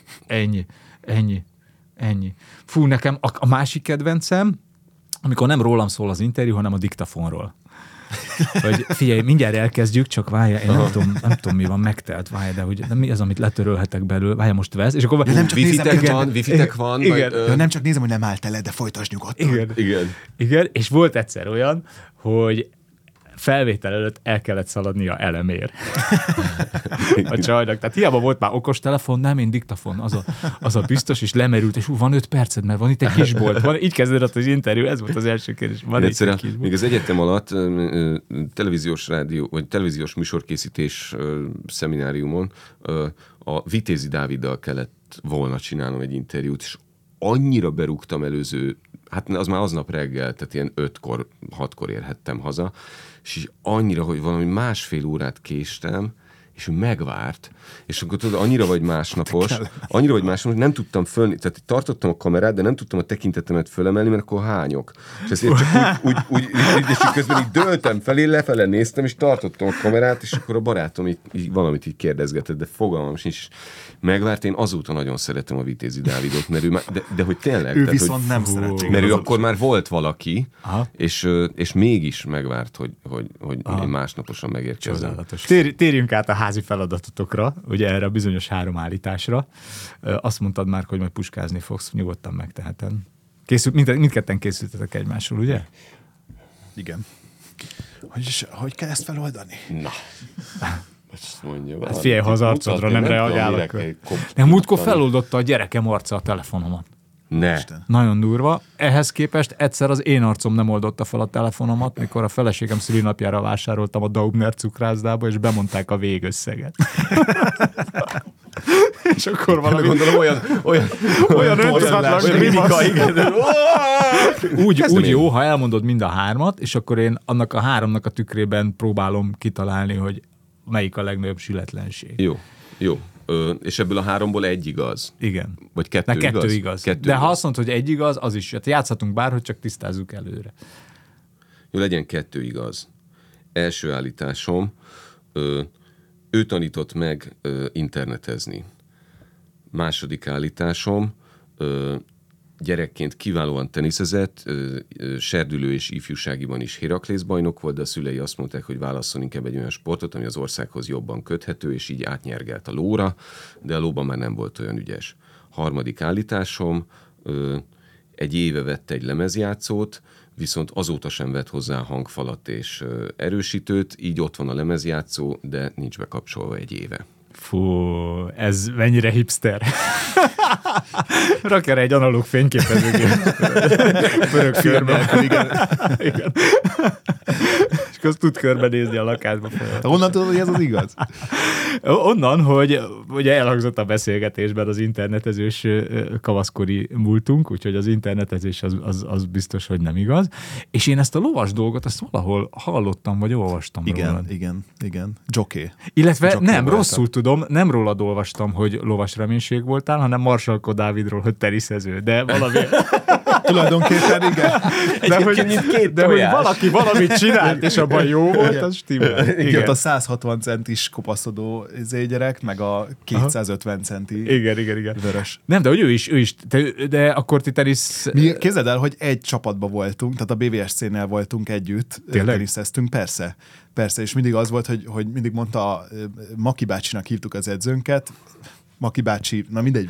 Ennyi. Fú, nekem a másik kedvencem, amikor nem rólam szól az interjú, hanem a diktafonról. hogy figyelj, mindjárt elkezdjük, csak várja, én nem tudom, mi van, megtelt, várja, de mi az, amit letörölhetek belőle, várja, most vesz, és akkor... Wifi-tek van? Igen. Nem csak nézem, hogy nem állt el, de folytasd nyugodtan. Igen, és volt egyszer olyan, hogy felvétel előtt el kellett szaladnia elemér. A csajnak. Tehát hiába volt már okostelefon, nem, én diktafon, az a biztos, és lemerült, és van 5 perced, mert van itt egy kisbolt. Így kezdődött az interjú, ez volt az első kérdés. Van itt egy kisbolt. Még az egyetem alatt televíziós rádió, vagy televíziós műsorkészítés szemináriumon a Vitézi Dáviddal kellett volna csinálnom egy interjút, és annyira berúgtam előző, hát az már aznap reggel, tehát ilyen 5-kor, 6-kor érhettem haza, és annyira, hogy valami másfél órát késtem, és ő megvárt, és akkor tudod, annyira vagy másnapos, nem tudtam fölni, tehát tartottam a kamerát, de nem tudtam a tekintetemet fölemelni, mert akkor hányok. És ezért csak úgy és közben így dőltem felé, lefele néztem, és tartottam a kamerát, és akkor a barátom így valamit így kérdezgetett, de fogalmam sincs. Megvárt, én azóta nagyon szeretem a Vitézi Dávidot, mert ő de hogy tényleg. Ő tehát, viszont nem szereti. Mert ő akkor már volt valaki, és mégis megvárt, hogy én másnaposan megérkezem. Térjünk át a házi feladatotokra, ugye erre a bizonyos 3 állításra. Azt mondtad már, hogy majd puskázni fogsz, nyugodtan megteheted. Mindketten készültetek egymásról, ugye? Igen. Hogy kell ezt feloldani? Na. Ezt mondja. Hát figyelj, ha az arcodra nem reagálok. Nem, múltkor feloldotta a gyerekem arca a telefonomat. Ne. Nagyon durva. Ehhez képest egyszer az én arcom nem oldotta fel a telefonomat, mikor a feleségem szülinapjára vásároltam a Daubner cukrászdába, és bemondták a végösszeget. És akkor valami... Gondolom olyan öntudatlan úgy jó, ha elmondod mind a 3-at, és akkor én annak a 3-nak a tükrében próbálom kitalálni, hogy melyik a legnagyobb sületlenség. Jó. És ebből a 3-ból 1 igaz. Igen. Vagy 2 igaz? 2 ha azt mondod, hogy 1 igaz, az is. Hát játszhatunk bárhogy, csak tisztázzuk előre. Jó, legyen 2 igaz. Első állításom, ő tanított meg internetezni. Második állításom, gyerekként kiválóan teniszezett, serdülő és ifjúságiban is Héraklész bajnok volt, de a szülei azt mondták, hogy válasszon inkább egy olyan sportot, ami az országhoz jobban köthető, és így átnyergelt a lóra, de a lóban már nem volt olyan ügyes. Harmadik állításom, egy éve vett egy lemezjátszót, viszont azóta sem vett hozzá hangfalat és erősítőt, így ott van a lemezjátszó, de nincs bekapcsolva egy éve. Fú, ez mennyire hipster. Rak erre egy analóg fényképezőgép. Pörög körbe. Igen. És akkor azt tud körbenézni a lakásba. Honnan tudod, hogy ez az igaz? Onnan, hogy ugye elhangzott a beszélgetésben az internetezős kavaszkori múltunk, úgyhogy az internetezés az biztos, hogy nem igaz. És én ezt a lovas dolgot, ezt valahol hallottam, vagy olvastam róla. Igen. Jockey. Illetve Jockey nem, voltam. rosszul tudom, nem rólad olvastam, hogy lovas reménység voltál, hanem Marsalko Dávidról, hogy teniszező. De valami... Tulajdonképpen igen. De hogy valaki valamit csinált, és abban jó volt, az stimmel. Igen. A 160 centis kopaszodó gyerek, meg a 250 centi igen. vörös. Nem, de hogy ő is de akkor ti tenisz... Képzeld el, hogy egy csapatban voltunk, tehát a BVSC-nél voltunk együtt, teniszeztünk, persze, és mindig az volt, hogy mindig mondta, Maki bácsinak hívtuk az edzőnket, Maki bácsi, na mindegy,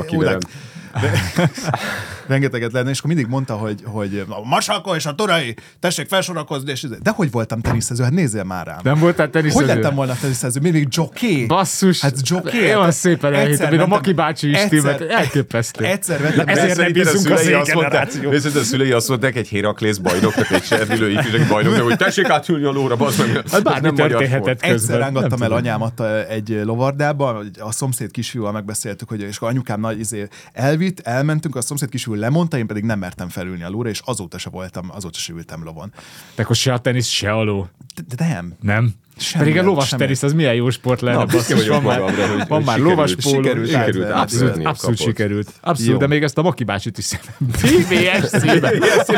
rengeteget lenne, és akkor mindig mondta, hogy a Marsalko és a Torai, tessék felsorakozni, és de hogy voltam teniszező? Hát nézzél már rám. Nem voltál teniszező? Hogy lettem volna teniszező? Mindig jockey. Basszus. Hát jockey. Olyan szépen elhittem, még a Maki bácsi is tímet. Elképesztő. Egyszer vettem. Ezért nem bízunk az generáció. A szülei azt mondták, egy Héraklész bajnoknak, egy serdülő ifjúsági bajnoknak, hogy tessék átülni a lóra, bazd meg. Hát bármi történhetett közben. Egyszer rángattam el anyámat egy lovardába, a szomszéd kisfiúval megbeszéltük, hogy és anyukám nagy elvitt, elmentünk, a szomszéd kisfiú lemondta, én pedig nem mertem felülni a lóra, és azóta se ültem lovon. De akkor se a tenisz, se a ló. De nem. Nem? Pedig a lovas tenisz, az milyen jó sport lenne. Van már lovas póló. Abszolút sikerült. Abszolút, de még ezt a Maki bácsit is BVSC-ben.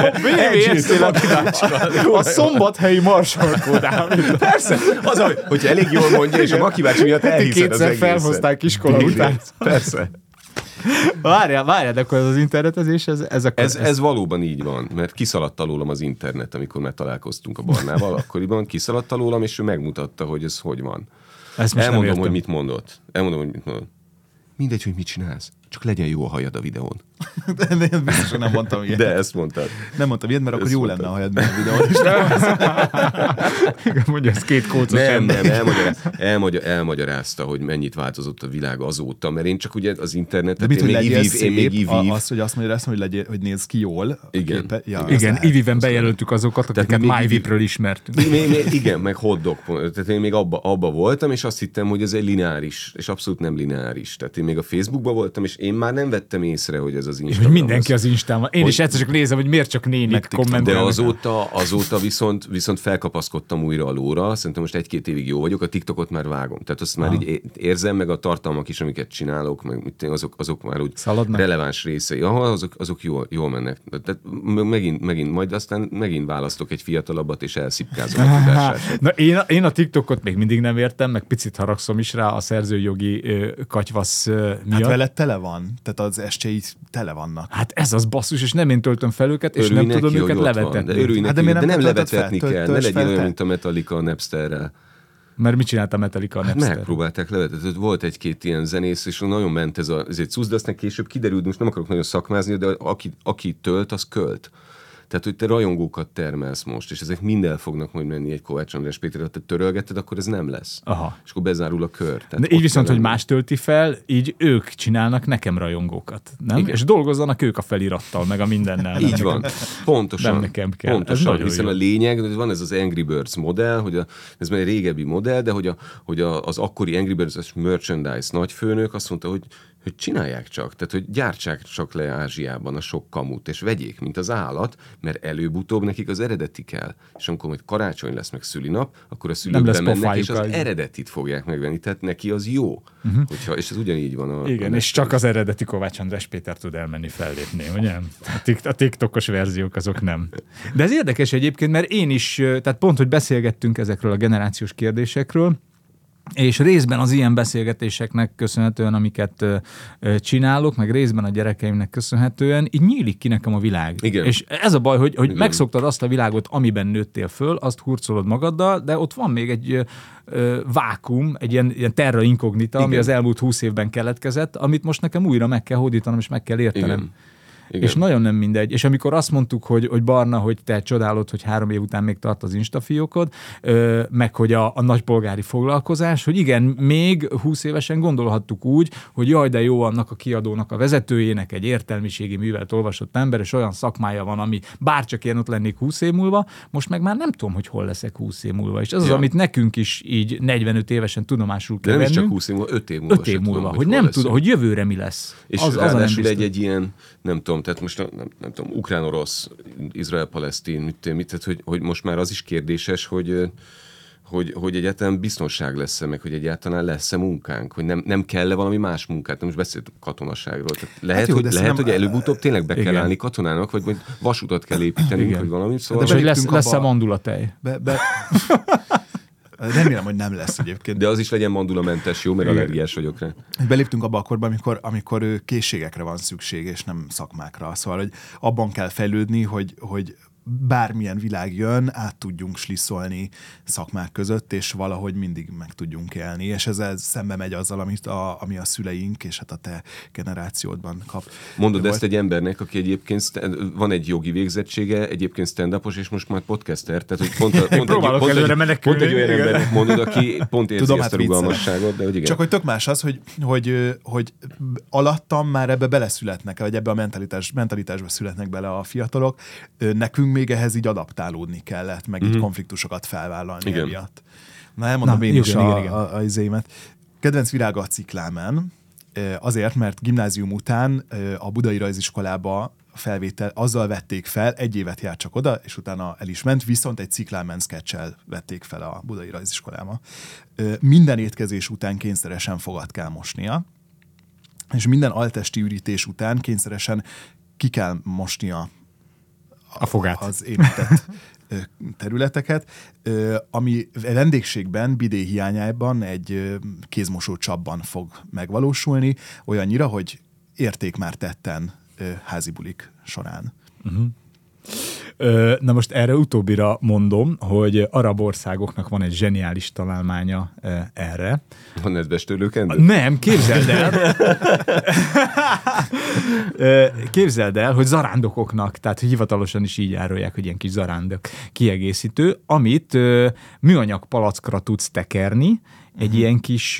A szombathelyi Marsalko Dávid. Persze, az, hogy elég jól mondja, és a Maki bácsi miatt elhiszed az egészet. Kétszer felhozták iskola után. Persze. Várjál, de akkor az internetezés, ez valóban így van, mert kiszaladt alólam az internet, amikor már találkoztunk a Barnával, akkoriban kiszaladt alólam, és ő megmutatta, hogy ez hogy van. Elmondom, hogy mit mondott. Mindegy, hogy mit csinálsz, csak legyen jó a hajad a videón. De én biztosan nem mondtam ilyet. De ezt mondtad. Nem mondtam ilyet, mert akkor jó lenne a hajad a videón is. Mondja, ez két kócos. Nem, elmagyarázta, hogy mennyit változott a világ azóta, mert én csak ugye az internetet, én még ivív. Az, hogy azt mondja, hogy néz ki jól. Igen. Igen, iviven bejelöltük azokat, akiket MyVip-ről ismertünk. Igen, meg hotdog. Tehát én még abba voltam, és azt hittem, hogy ez egy lineáris, és abszolút nem lineáris. Tehát én még a Facebookban voltam, és én már nem vettem észre, hogy ez az Instagram. Hogy mindenki az Instán van. Én is egyszer csak nézem, hogy miért csak nénik kommentelnek. De azóta viszont felkapaszkodtam újra a lóra. Szerintem most 1-2 évig jó vagyok, a TikTokot már vágom. Tehát azt már így érzem, meg a tartalmak is, amiket csinálok, meg azok már úgy szaladnak? Releváns részei. Azok jól mennek. Tehát megint, majd aztán megint választok egy fiatalabbat, és elszipkázom a tudását. Na, én a TikTokot még mindig nem értem, meg picit haragszom is rá a szerzőjogi katyvasz miatt. Hát veled tele van. Tehát az estjei tele vannak. Hát ez az basszus, és nem én töltöm fel őket, és nem tudom őket levetetni. De nem levetetni kell. Ne legyél olyan, mint a Metallica a Napsterrel. Mert mit csinált a Metallica a Napster? Megpróbálták levetetni. Volt egy-két ilyen zenész, és nagyon ment ez egy cusz, de aztán később kiderült, most nem akarok nagyon szakmázni, de aki tölt, az költ. Tehát, hogy te rajongókat termelsz most, és ezek mind el fognak majd menni egy Kovács András Péterre, ha te törölgeted, akkor ez nem lesz. Aha. És akkor bezárul a kör. De így viszont, hogy más tölti fel, így ők csinálnak nekem rajongókat, nem? Igen. És dolgozzanak ők a felirattal, meg a mindennel. Így van. Pontosan. Nem nekem kell. Pontosan, hiszen jó. A lényeg, van ez az Angry Birds modell, hogy ez már egy régebbi modell, de hogy az akkori Angry Birds merchandise nagyfőnök azt mondta, hogy csinálják csak, tehát hogy gyártsák csak le Ázsiában a sok kamut, és vegyék, mint az állat, mert előbb-utóbb nekik az eredeti kell. És amikor majd karácsony lesz, meg szülinap, akkor a szülők bemennek, és az eredetit fogják megvenni, tehát neki az jó. És ez ugyanígy van. Igen, és csak az eredeti Kovács András Péter tud elmenni fellépni, ugye? A TikTokos verziók azok nem. De ez érdekes egyébként, mert én is, tehát pont, hogy beszélgettünk ezekről a generációs kérdésekről, és részben az ilyen beszélgetéseknek köszönhetően, amiket csinálok, meg részben a gyerekeimnek köszönhetően, így nyílik ki nekem a világ. Igen. És ez a baj, hogy megszoktad azt a világot, amiben nőttél föl, azt hurcolod magaddal, de ott van még egy vákum, egy ilyen terra incognita, ami az elmúlt 20 évben keletkezett, amit most nekem újra meg kell hódítanom, és meg kell értenem. Igen. És nagyon nem mindegy. És amikor azt mondtuk, hogy Barna, hogy te csodálod, hogy 3 év után még tart az instafiókod, meg hogy a nagypolgári foglalkozás, hogy igen, még 20 évesen gondolhattuk úgy, hogy jaj, de jó annak a kiadónak, a vezetőjének egy értelmiségi művelt olvasott ember, és olyan szakmája van, ami bárcsak én ott lennék 20 év múlva, most meg már nem tudom, hogy hol leszek 20 év múlva. És ez az, amit nekünk is így 45 évesen tudomásul kell vennünk. De nem is csak 20 év múlva, 5 év múlva. 5 év múlva, hogy nem tudom, hogy jövőre mi lesz. És az ráadásul egy ilyen, nem tudom, tehát most nem tudom, ukrán-orosz, Izrael-Palesztin, tehát hogy most már az is kérdéses, hogy egyáltalán biztonság lesz-e, meg hogy egyáltalán lesz-e munkánk, hogy nem kell-e valami más munkát, most beszéltünk katonaságról. Tehát lehet, hogy előbb-utóbb tényleg be kell állni katonának, vagy majd vasutat kell építeni, vagy valami. Szóval de hogy lesz-e mandulatej? Remélem, hogy nem lesz egyébként. De az is legyen mandulamentes, jó, mert allergiás vagyok rá. Beléptünk abba a korba, amikor készségekre van szükség, és nem szakmákra. Szóval, hogy abban kell fejlődni, hogy bármilyen világ jön, át tudjunk slisszolni szakmák között, és valahogy mindig meg tudjunk élni. És ez szembe megy azzal, ami a szüleink, és hát a te generációdban kap. Mondod ezt egy embernek, aki egyébként van egy jogi végzettsége, egyébként stand-upos, és most már podcaster, tehát hogy pont egy olyan embernek mondod, aki pont érzi ezt a rugalmasságot. De, hogy igen. Csak hogy tök más az, hogy alattam már ebbe beleszületnek, vagy ebbe a mentalitásba születnek bele a fiatalok. Nekünk még ehhez így adaptálódni kellett, meg így konfliktusokat felvállalni emiatt. Na, elmondom én is az izémet. Kedvenc virága a ciklámen, azért, mert gimnázium után a Budai Rajziskolába felvétel, azzal vették fel, 1 évet járt csak oda, és utána el is ment, viszont egy ciklámen sketch-el vették fel a Budai Rajziskolába. Minden étkezés után kényszeresen fogat kell mosnia, és minden altesti ürítés után kényszeresen ki kell mosnia a fogát. Az érintett területeket, ami vendégségben, bidé hiányában egy kézmosó csapban fog megvalósulni, olyannyira, hogy érték már tetten házi bulik során. Uh-huh. Na most erre utóbbira mondom, hogy arab országoknak van egy zseniális találmánya erre. Van nedvestőlőkendő? Nem, képzeld el. Képzeld el, hogy zarándokoknak, tehát hivatalosan is így árulják, hogy ilyen kis zarándok kiegészítő, amit műanyag palackra tudsz tekerni, egy ilyen kis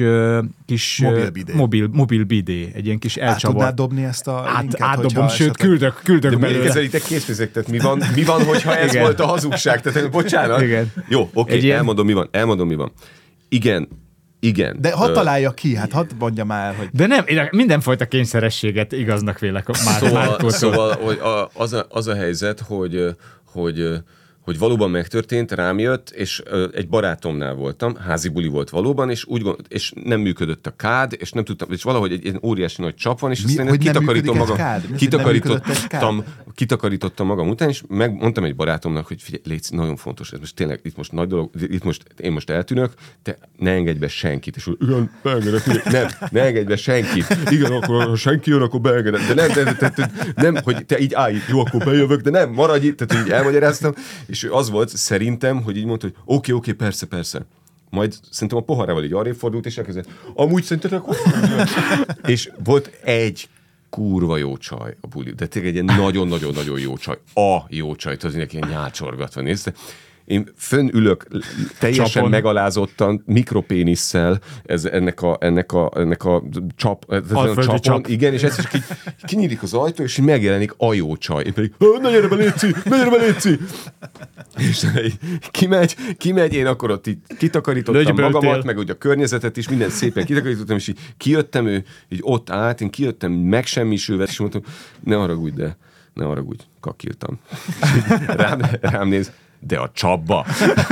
mobil bidé, egy ilyen kis elcsavart. Át tudnád dobni ezt a linket? Átdobom, sőt, küldök belőle. De ezzel itt készpénzek, tehát mi van, hogyha ez volt a hazugság? Tehát, bocsánat. Igen. Jó, oké, elmondom, mi van. Igen. De hadd találja ki, hát hadd mondja már, hogy... De nem, én mindenfajta kényszerességet igaznak vélek már. Szóval az a helyzet, hogy valóban megtörtént, rám jött, és egy barátomnál voltam, házi buli volt valóban, és nem működött a kád, és nem tudtam, és valahogy egy óriási nagy csap van, és aztán kitakarítottam magam után, és megmondtam egy barátomnak, hogy figyelj, légy, nagyon fontos, ez most tényleg, itt most nagy dolog, én most eltűnök, te ne engedj be senkit, és igen, beengedek, ne engedj be senkit, igen, akkor ha senki jön, akkor beengedek, de nem, hogy te így állj, jó, akkor bejövök, de nem, maradj itt, tehát így elmagyaráztam. És az volt szerintem, hogy így mondta, hogy oké, persze. Majd szerintem a poharával így arrébb fordult, és elkezdett, amúgy szerintetek és volt egy kurva jó csaj a buli, de tényleg egy nagyon-nagyon-nagyon jó csaj. A jó csaj, tudod, neki ilyen nyálcsorgatva nézte. Én fönn ülök teljesen csapon. Megalázottan, mikropénisszel ennek a csapon, igen, és ez is kinyílik az ajtó, és megjelenik a jó csaj. Én pedig, ne gyere be, léci! És kimegy, én akkor ott így kitakarítottam magamat, meg úgy a környezetet is, mindent szépen kitakarítottam, és így kijöttem, ő így ott állt, én kijöttem megsemmisülve, és mondtam, ne haragudj, kakiltam. Rám néz, de a csapba.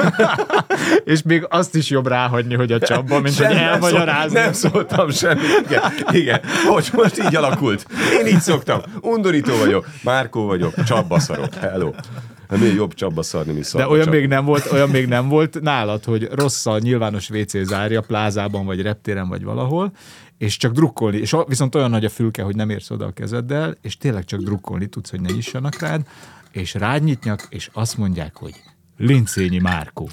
És még azt is jobb ráhagyni, hogy a csapba, mint hogy elmagyarázni. Nem szóltam semmit. Igen. Most így alakult. Én így szoktam. Undorító vagyok. Márkó vagyok. Csapba szarok. Hello. Miért jobb csapba szarni, mi szarni. De olyan még nem volt nálad, hogy rossz a nyilvános WC zárja, plázában, vagy reptéren, vagy valahol, és csak drukkolni, és viszont olyan nagy a fülke, hogy nem érsz oda a kezeddel, és tényleg csak drukkolni tudsz, hogy ne nyissanak rád, és rád nyitnak, és azt mondják, hogy Lincényi Márkó.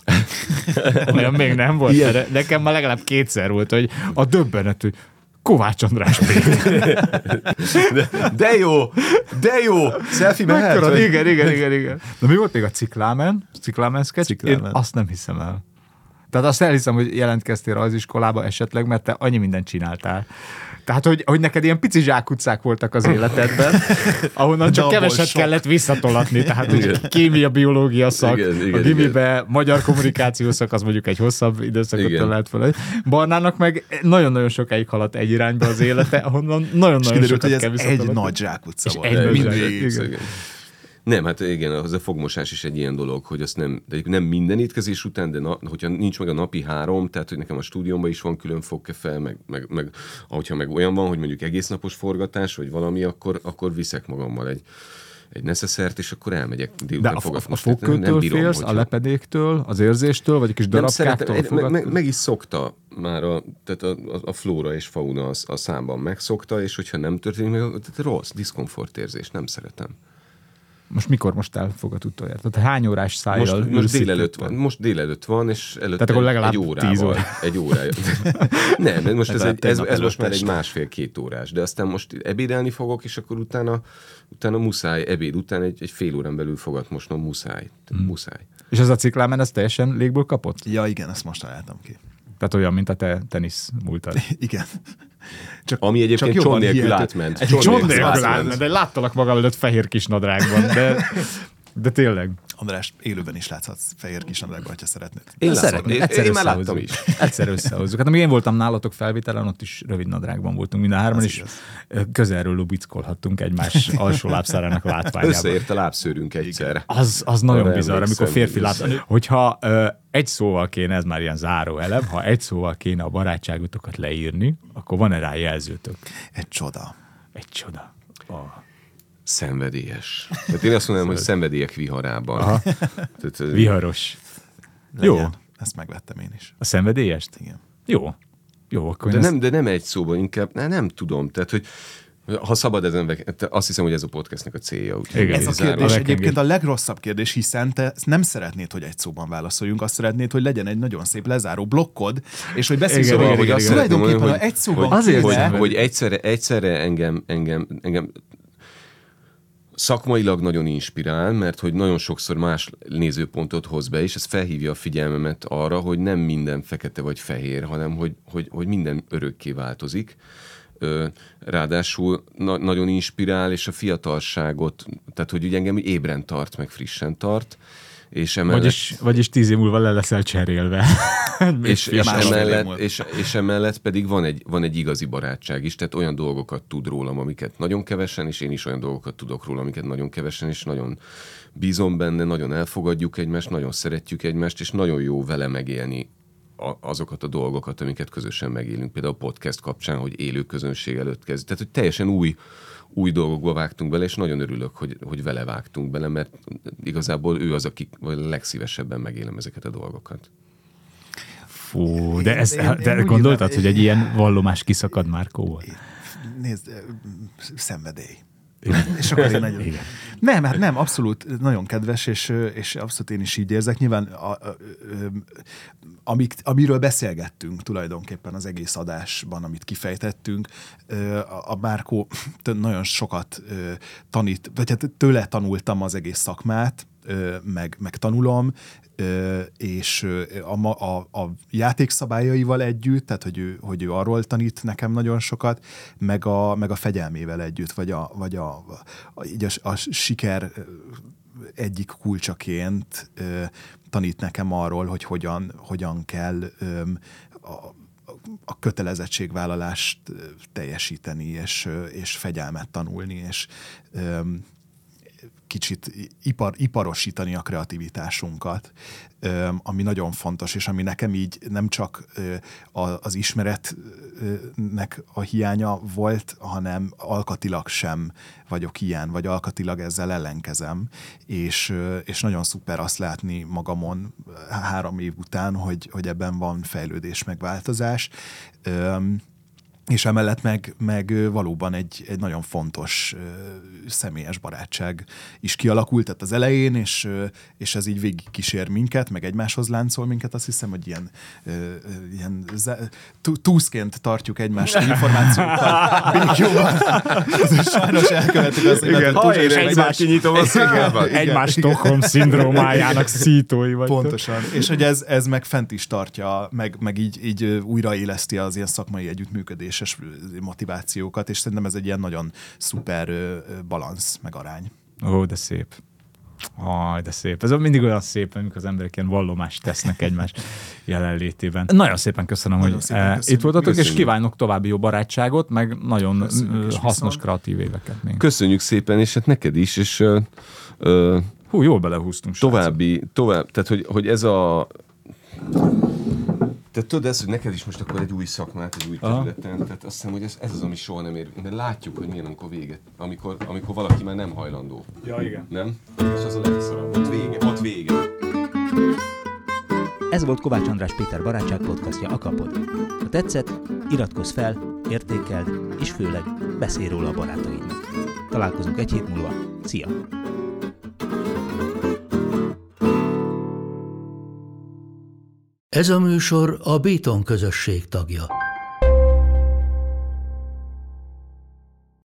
Olyan még nem volt. Nekem már legalább kétszer volt, hogy a döbbenet, hogy Kovács András Péter. De jó! Selfie mehet? Igen. De mi volt még a Ciklámen sketch? Én azt nem hiszem el. Tehát azt elhiszem, hogy jelentkeztél rajziskolába esetleg, mert te annyi mindent csináltál. Tehát, hogy neked ilyen pici zsákutcák voltak az életedben, ahonnan csak keveset kellett visszatolatni. Tehát, hogy kémia, biológia szak, a gimibe, magyar kommunikáció szak, az mondjuk egy hosszabb időszakot lehet fel. Barnának meg nagyon-nagyon sokáig haladt egy irányba az élete, ahonnan nagyon-nagyon sokat kell visszatolatni. Egy nagy zsákutca volt. Nem, hát igen, az a fogmosás is egy ilyen dolog, hogy azt nem minden étkezés után, de hogyha nincs meg a napi 3, tehát hogy nekem a stúdiómban is van külön fogkefe, meg ahogyha meg olyan van, hogy mondjuk egész napos forgatás, vagy valami, akkor viszek magammal egy neszeszert, és akkor elmegyek délután fogatni. De a fogkőtől félsz, a lepedéktől, az érzéstől, vagy egy kis darabkáktól fogatni? Meg is szokta már tehát a flóra és fauna a számban megszokta, és hogyha nem történik meg, rossz, diszkomfortérzés, nem szeretem. Most elfogad utoljára? Tehát hány órás szájjal? Most délelőtt van, és előtte tehát akkor legalább egy órával. 10 óra. Egy órája. Nem, most ez most már egy 1,5-2 órás, de aztán most ebédelni fogok, és akkor utána muszáj, ebéd után egy fél órán belül fogat mosnom, muszáj. És ez a Ciklámen, ez teljesen légből kapott? Ja, igen, ezt most találtam ki. Tehát olyan, mint a te tenisz múltad. Igen. Ami egyébként John nélkül átment. John nélkül átment, de láttalak magam előtt fehér kis nadrágban, de tényleg. András, élőben is láthatsz fehér kis nadrágban, ha szeretnéd. Én már láttam is. Egyszer összehozzuk. Hát amíg én voltam nálatok felvételen, ott is rövid nadrágban voltunk mind a hárman, és közelről lubickolhattunk egymás alsó lábszárának látványában. Összeért a lábszőrünk egyszer. Az nagyon bizarr, amikor férfi hogyha egy szóval kéne, ez már ilyen záró elem, ha egy szóval kéne a barátságotokat leírni, akkor van-e rá jelzőtök? Egy csoda. Szenvedélyes. Tehát én azt mondom, hogy szenvedélyek viharában. Viharos. Legyen. Jó. Ezt megvettem én is. A szenvedélyest? Igen. Jó, akkor de nem egy szóban, inkább nem tudom. Tehát, hogy Ha szabad ezen, azt hiszem, hogy ez a podcastnek a célja. Ez a kérdés egyébként a legrosszabb kérdés, hiszen te nem szeretnéd, hogy egy szóban válaszoljunk, azt szeretnéd, hogy legyen egy nagyon szép lezáró blokkod, és hogy beszélsz róla, hogy azt tulajdonképpen egy szóban hogy egyszerre engem szakmailag nagyon inspirál, mert hogy nagyon sokszor más nézőpontot hoz be, és ez felhívja a figyelmemet arra, hogy nem minden fekete vagy fehér, hanem hogy minden örökké változik. Ráadásul nagyon inspirál, és a fiatalságot, tehát hogy ugye engem ébren tart, meg frissen tart, és emellett... Vagyis 10 év múlva le leszel cserélve. és emellett pedig van egy igazi barátság is, tehát olyan dolgokat tud rólam, amiket nagyon kevesen, és én is olyan dolgokat tudok róla, amiket nagyon kevesen, és nagyon bízom benne, nagyon elfogadjuk egymást, nagyon szeretjük egymást, és nagyon jó vele megélni azokat a dolgokat, amiket közösen megélünk. Például a podcast kapcsán, hogy élő közönség előtt kezd. Tehát, hogy teljesen új dolgokba vágtunk bele, és nagyon örülök, hogy vele vágtunk bele, mert igazából ő az, aki legszívesebben megélem ezeket a dolgokat. Fú, de gondoltad, hogy egy ilyen vallomás kiszakad Márkóval? Nézd, szenvedély. És akkor én nagyon... Nem, abszolút nagyon kedves, és abszolút én is így érzek. Nyilván amiről beszélgettünk tulajdonképpen az egész adásban, amit kifejtettünk, a Márkó nagyon sokat tanít, vagy hát tőle tanultam az egész szakmát, meg tanulom, és a játékszabályaival együtt, tehát hogy ő arról tanít nekem nagyon sokat, meg a fegyelmével együtt, vagy a siker egyik kulcsaként tanít nekem arról, hogy hogyan kell a kötelezettségvállalást teljesíteni, és fegyelmet tanulni, és kicsit iparosítani a kreativitásunkat, ami nagyon fontos, és ami nekem így nem csak az ismeretnek a hiánya volt, hanem alkatilag sem vagyok ilyen, vagy alkatilag ezzel ellenkezem, és nagyon szuper azt látni magamon 3 év után, hogy ebben van fejlődés, meg változás, és emellett meg valóban egy nagyon fontos személyes barátság is kialakult tehát az elején, és ez így végig kísér minket, meg egymáshoz láncol minket. Azt hiszem, hogy ilyen túszként tartjuk egymást információkkal. Még jobban. Sajnos elkövettük azt, hogy egymást kinyitom a székában. Egymás Stockholm-szindrómájának szítói vagy. Pontosan. És hogy ez meg fent is tartja, meg így újraéleszti az ilyen szakmai együttműködés motivációkat, és szerintem ez egy ilyen nagyon szuper balansz, meg arány. Ó, de szép. De szép. Ez mindig olyan szép, amikor az emberek ilyen vallomást tesznek egymás jelenlétében. Nagyon szépen köszönöm, hogy itt voltatok, és kívánok további jó barátságot, meg nagyon hasznos, kreatív éveket még. Köszönjük szépen, és hát neked is, és jól belehúztunk. Tehát, hogy ez a... Tehát tudod ezt, hogy neked is most akkor egy új szakmát, egy új területen, tehát azt hiszem, hogy ez az, ami soha nem ér. Mert látjuk, hogy milyen, amikor véget, amikor valaki már nem hajlandó. Ja, igen. Nem? És az a legszarabb. Ott vége. Ez volt Kovács András Péter barátság podcastja, a Kapod. Ha tetszett, iratkozz fel, értékeld, és főleg beszélj róla a barátaidnak. Találkozunk egy hét múlva. Szia! Ez a műsor a Béton közösség tagja.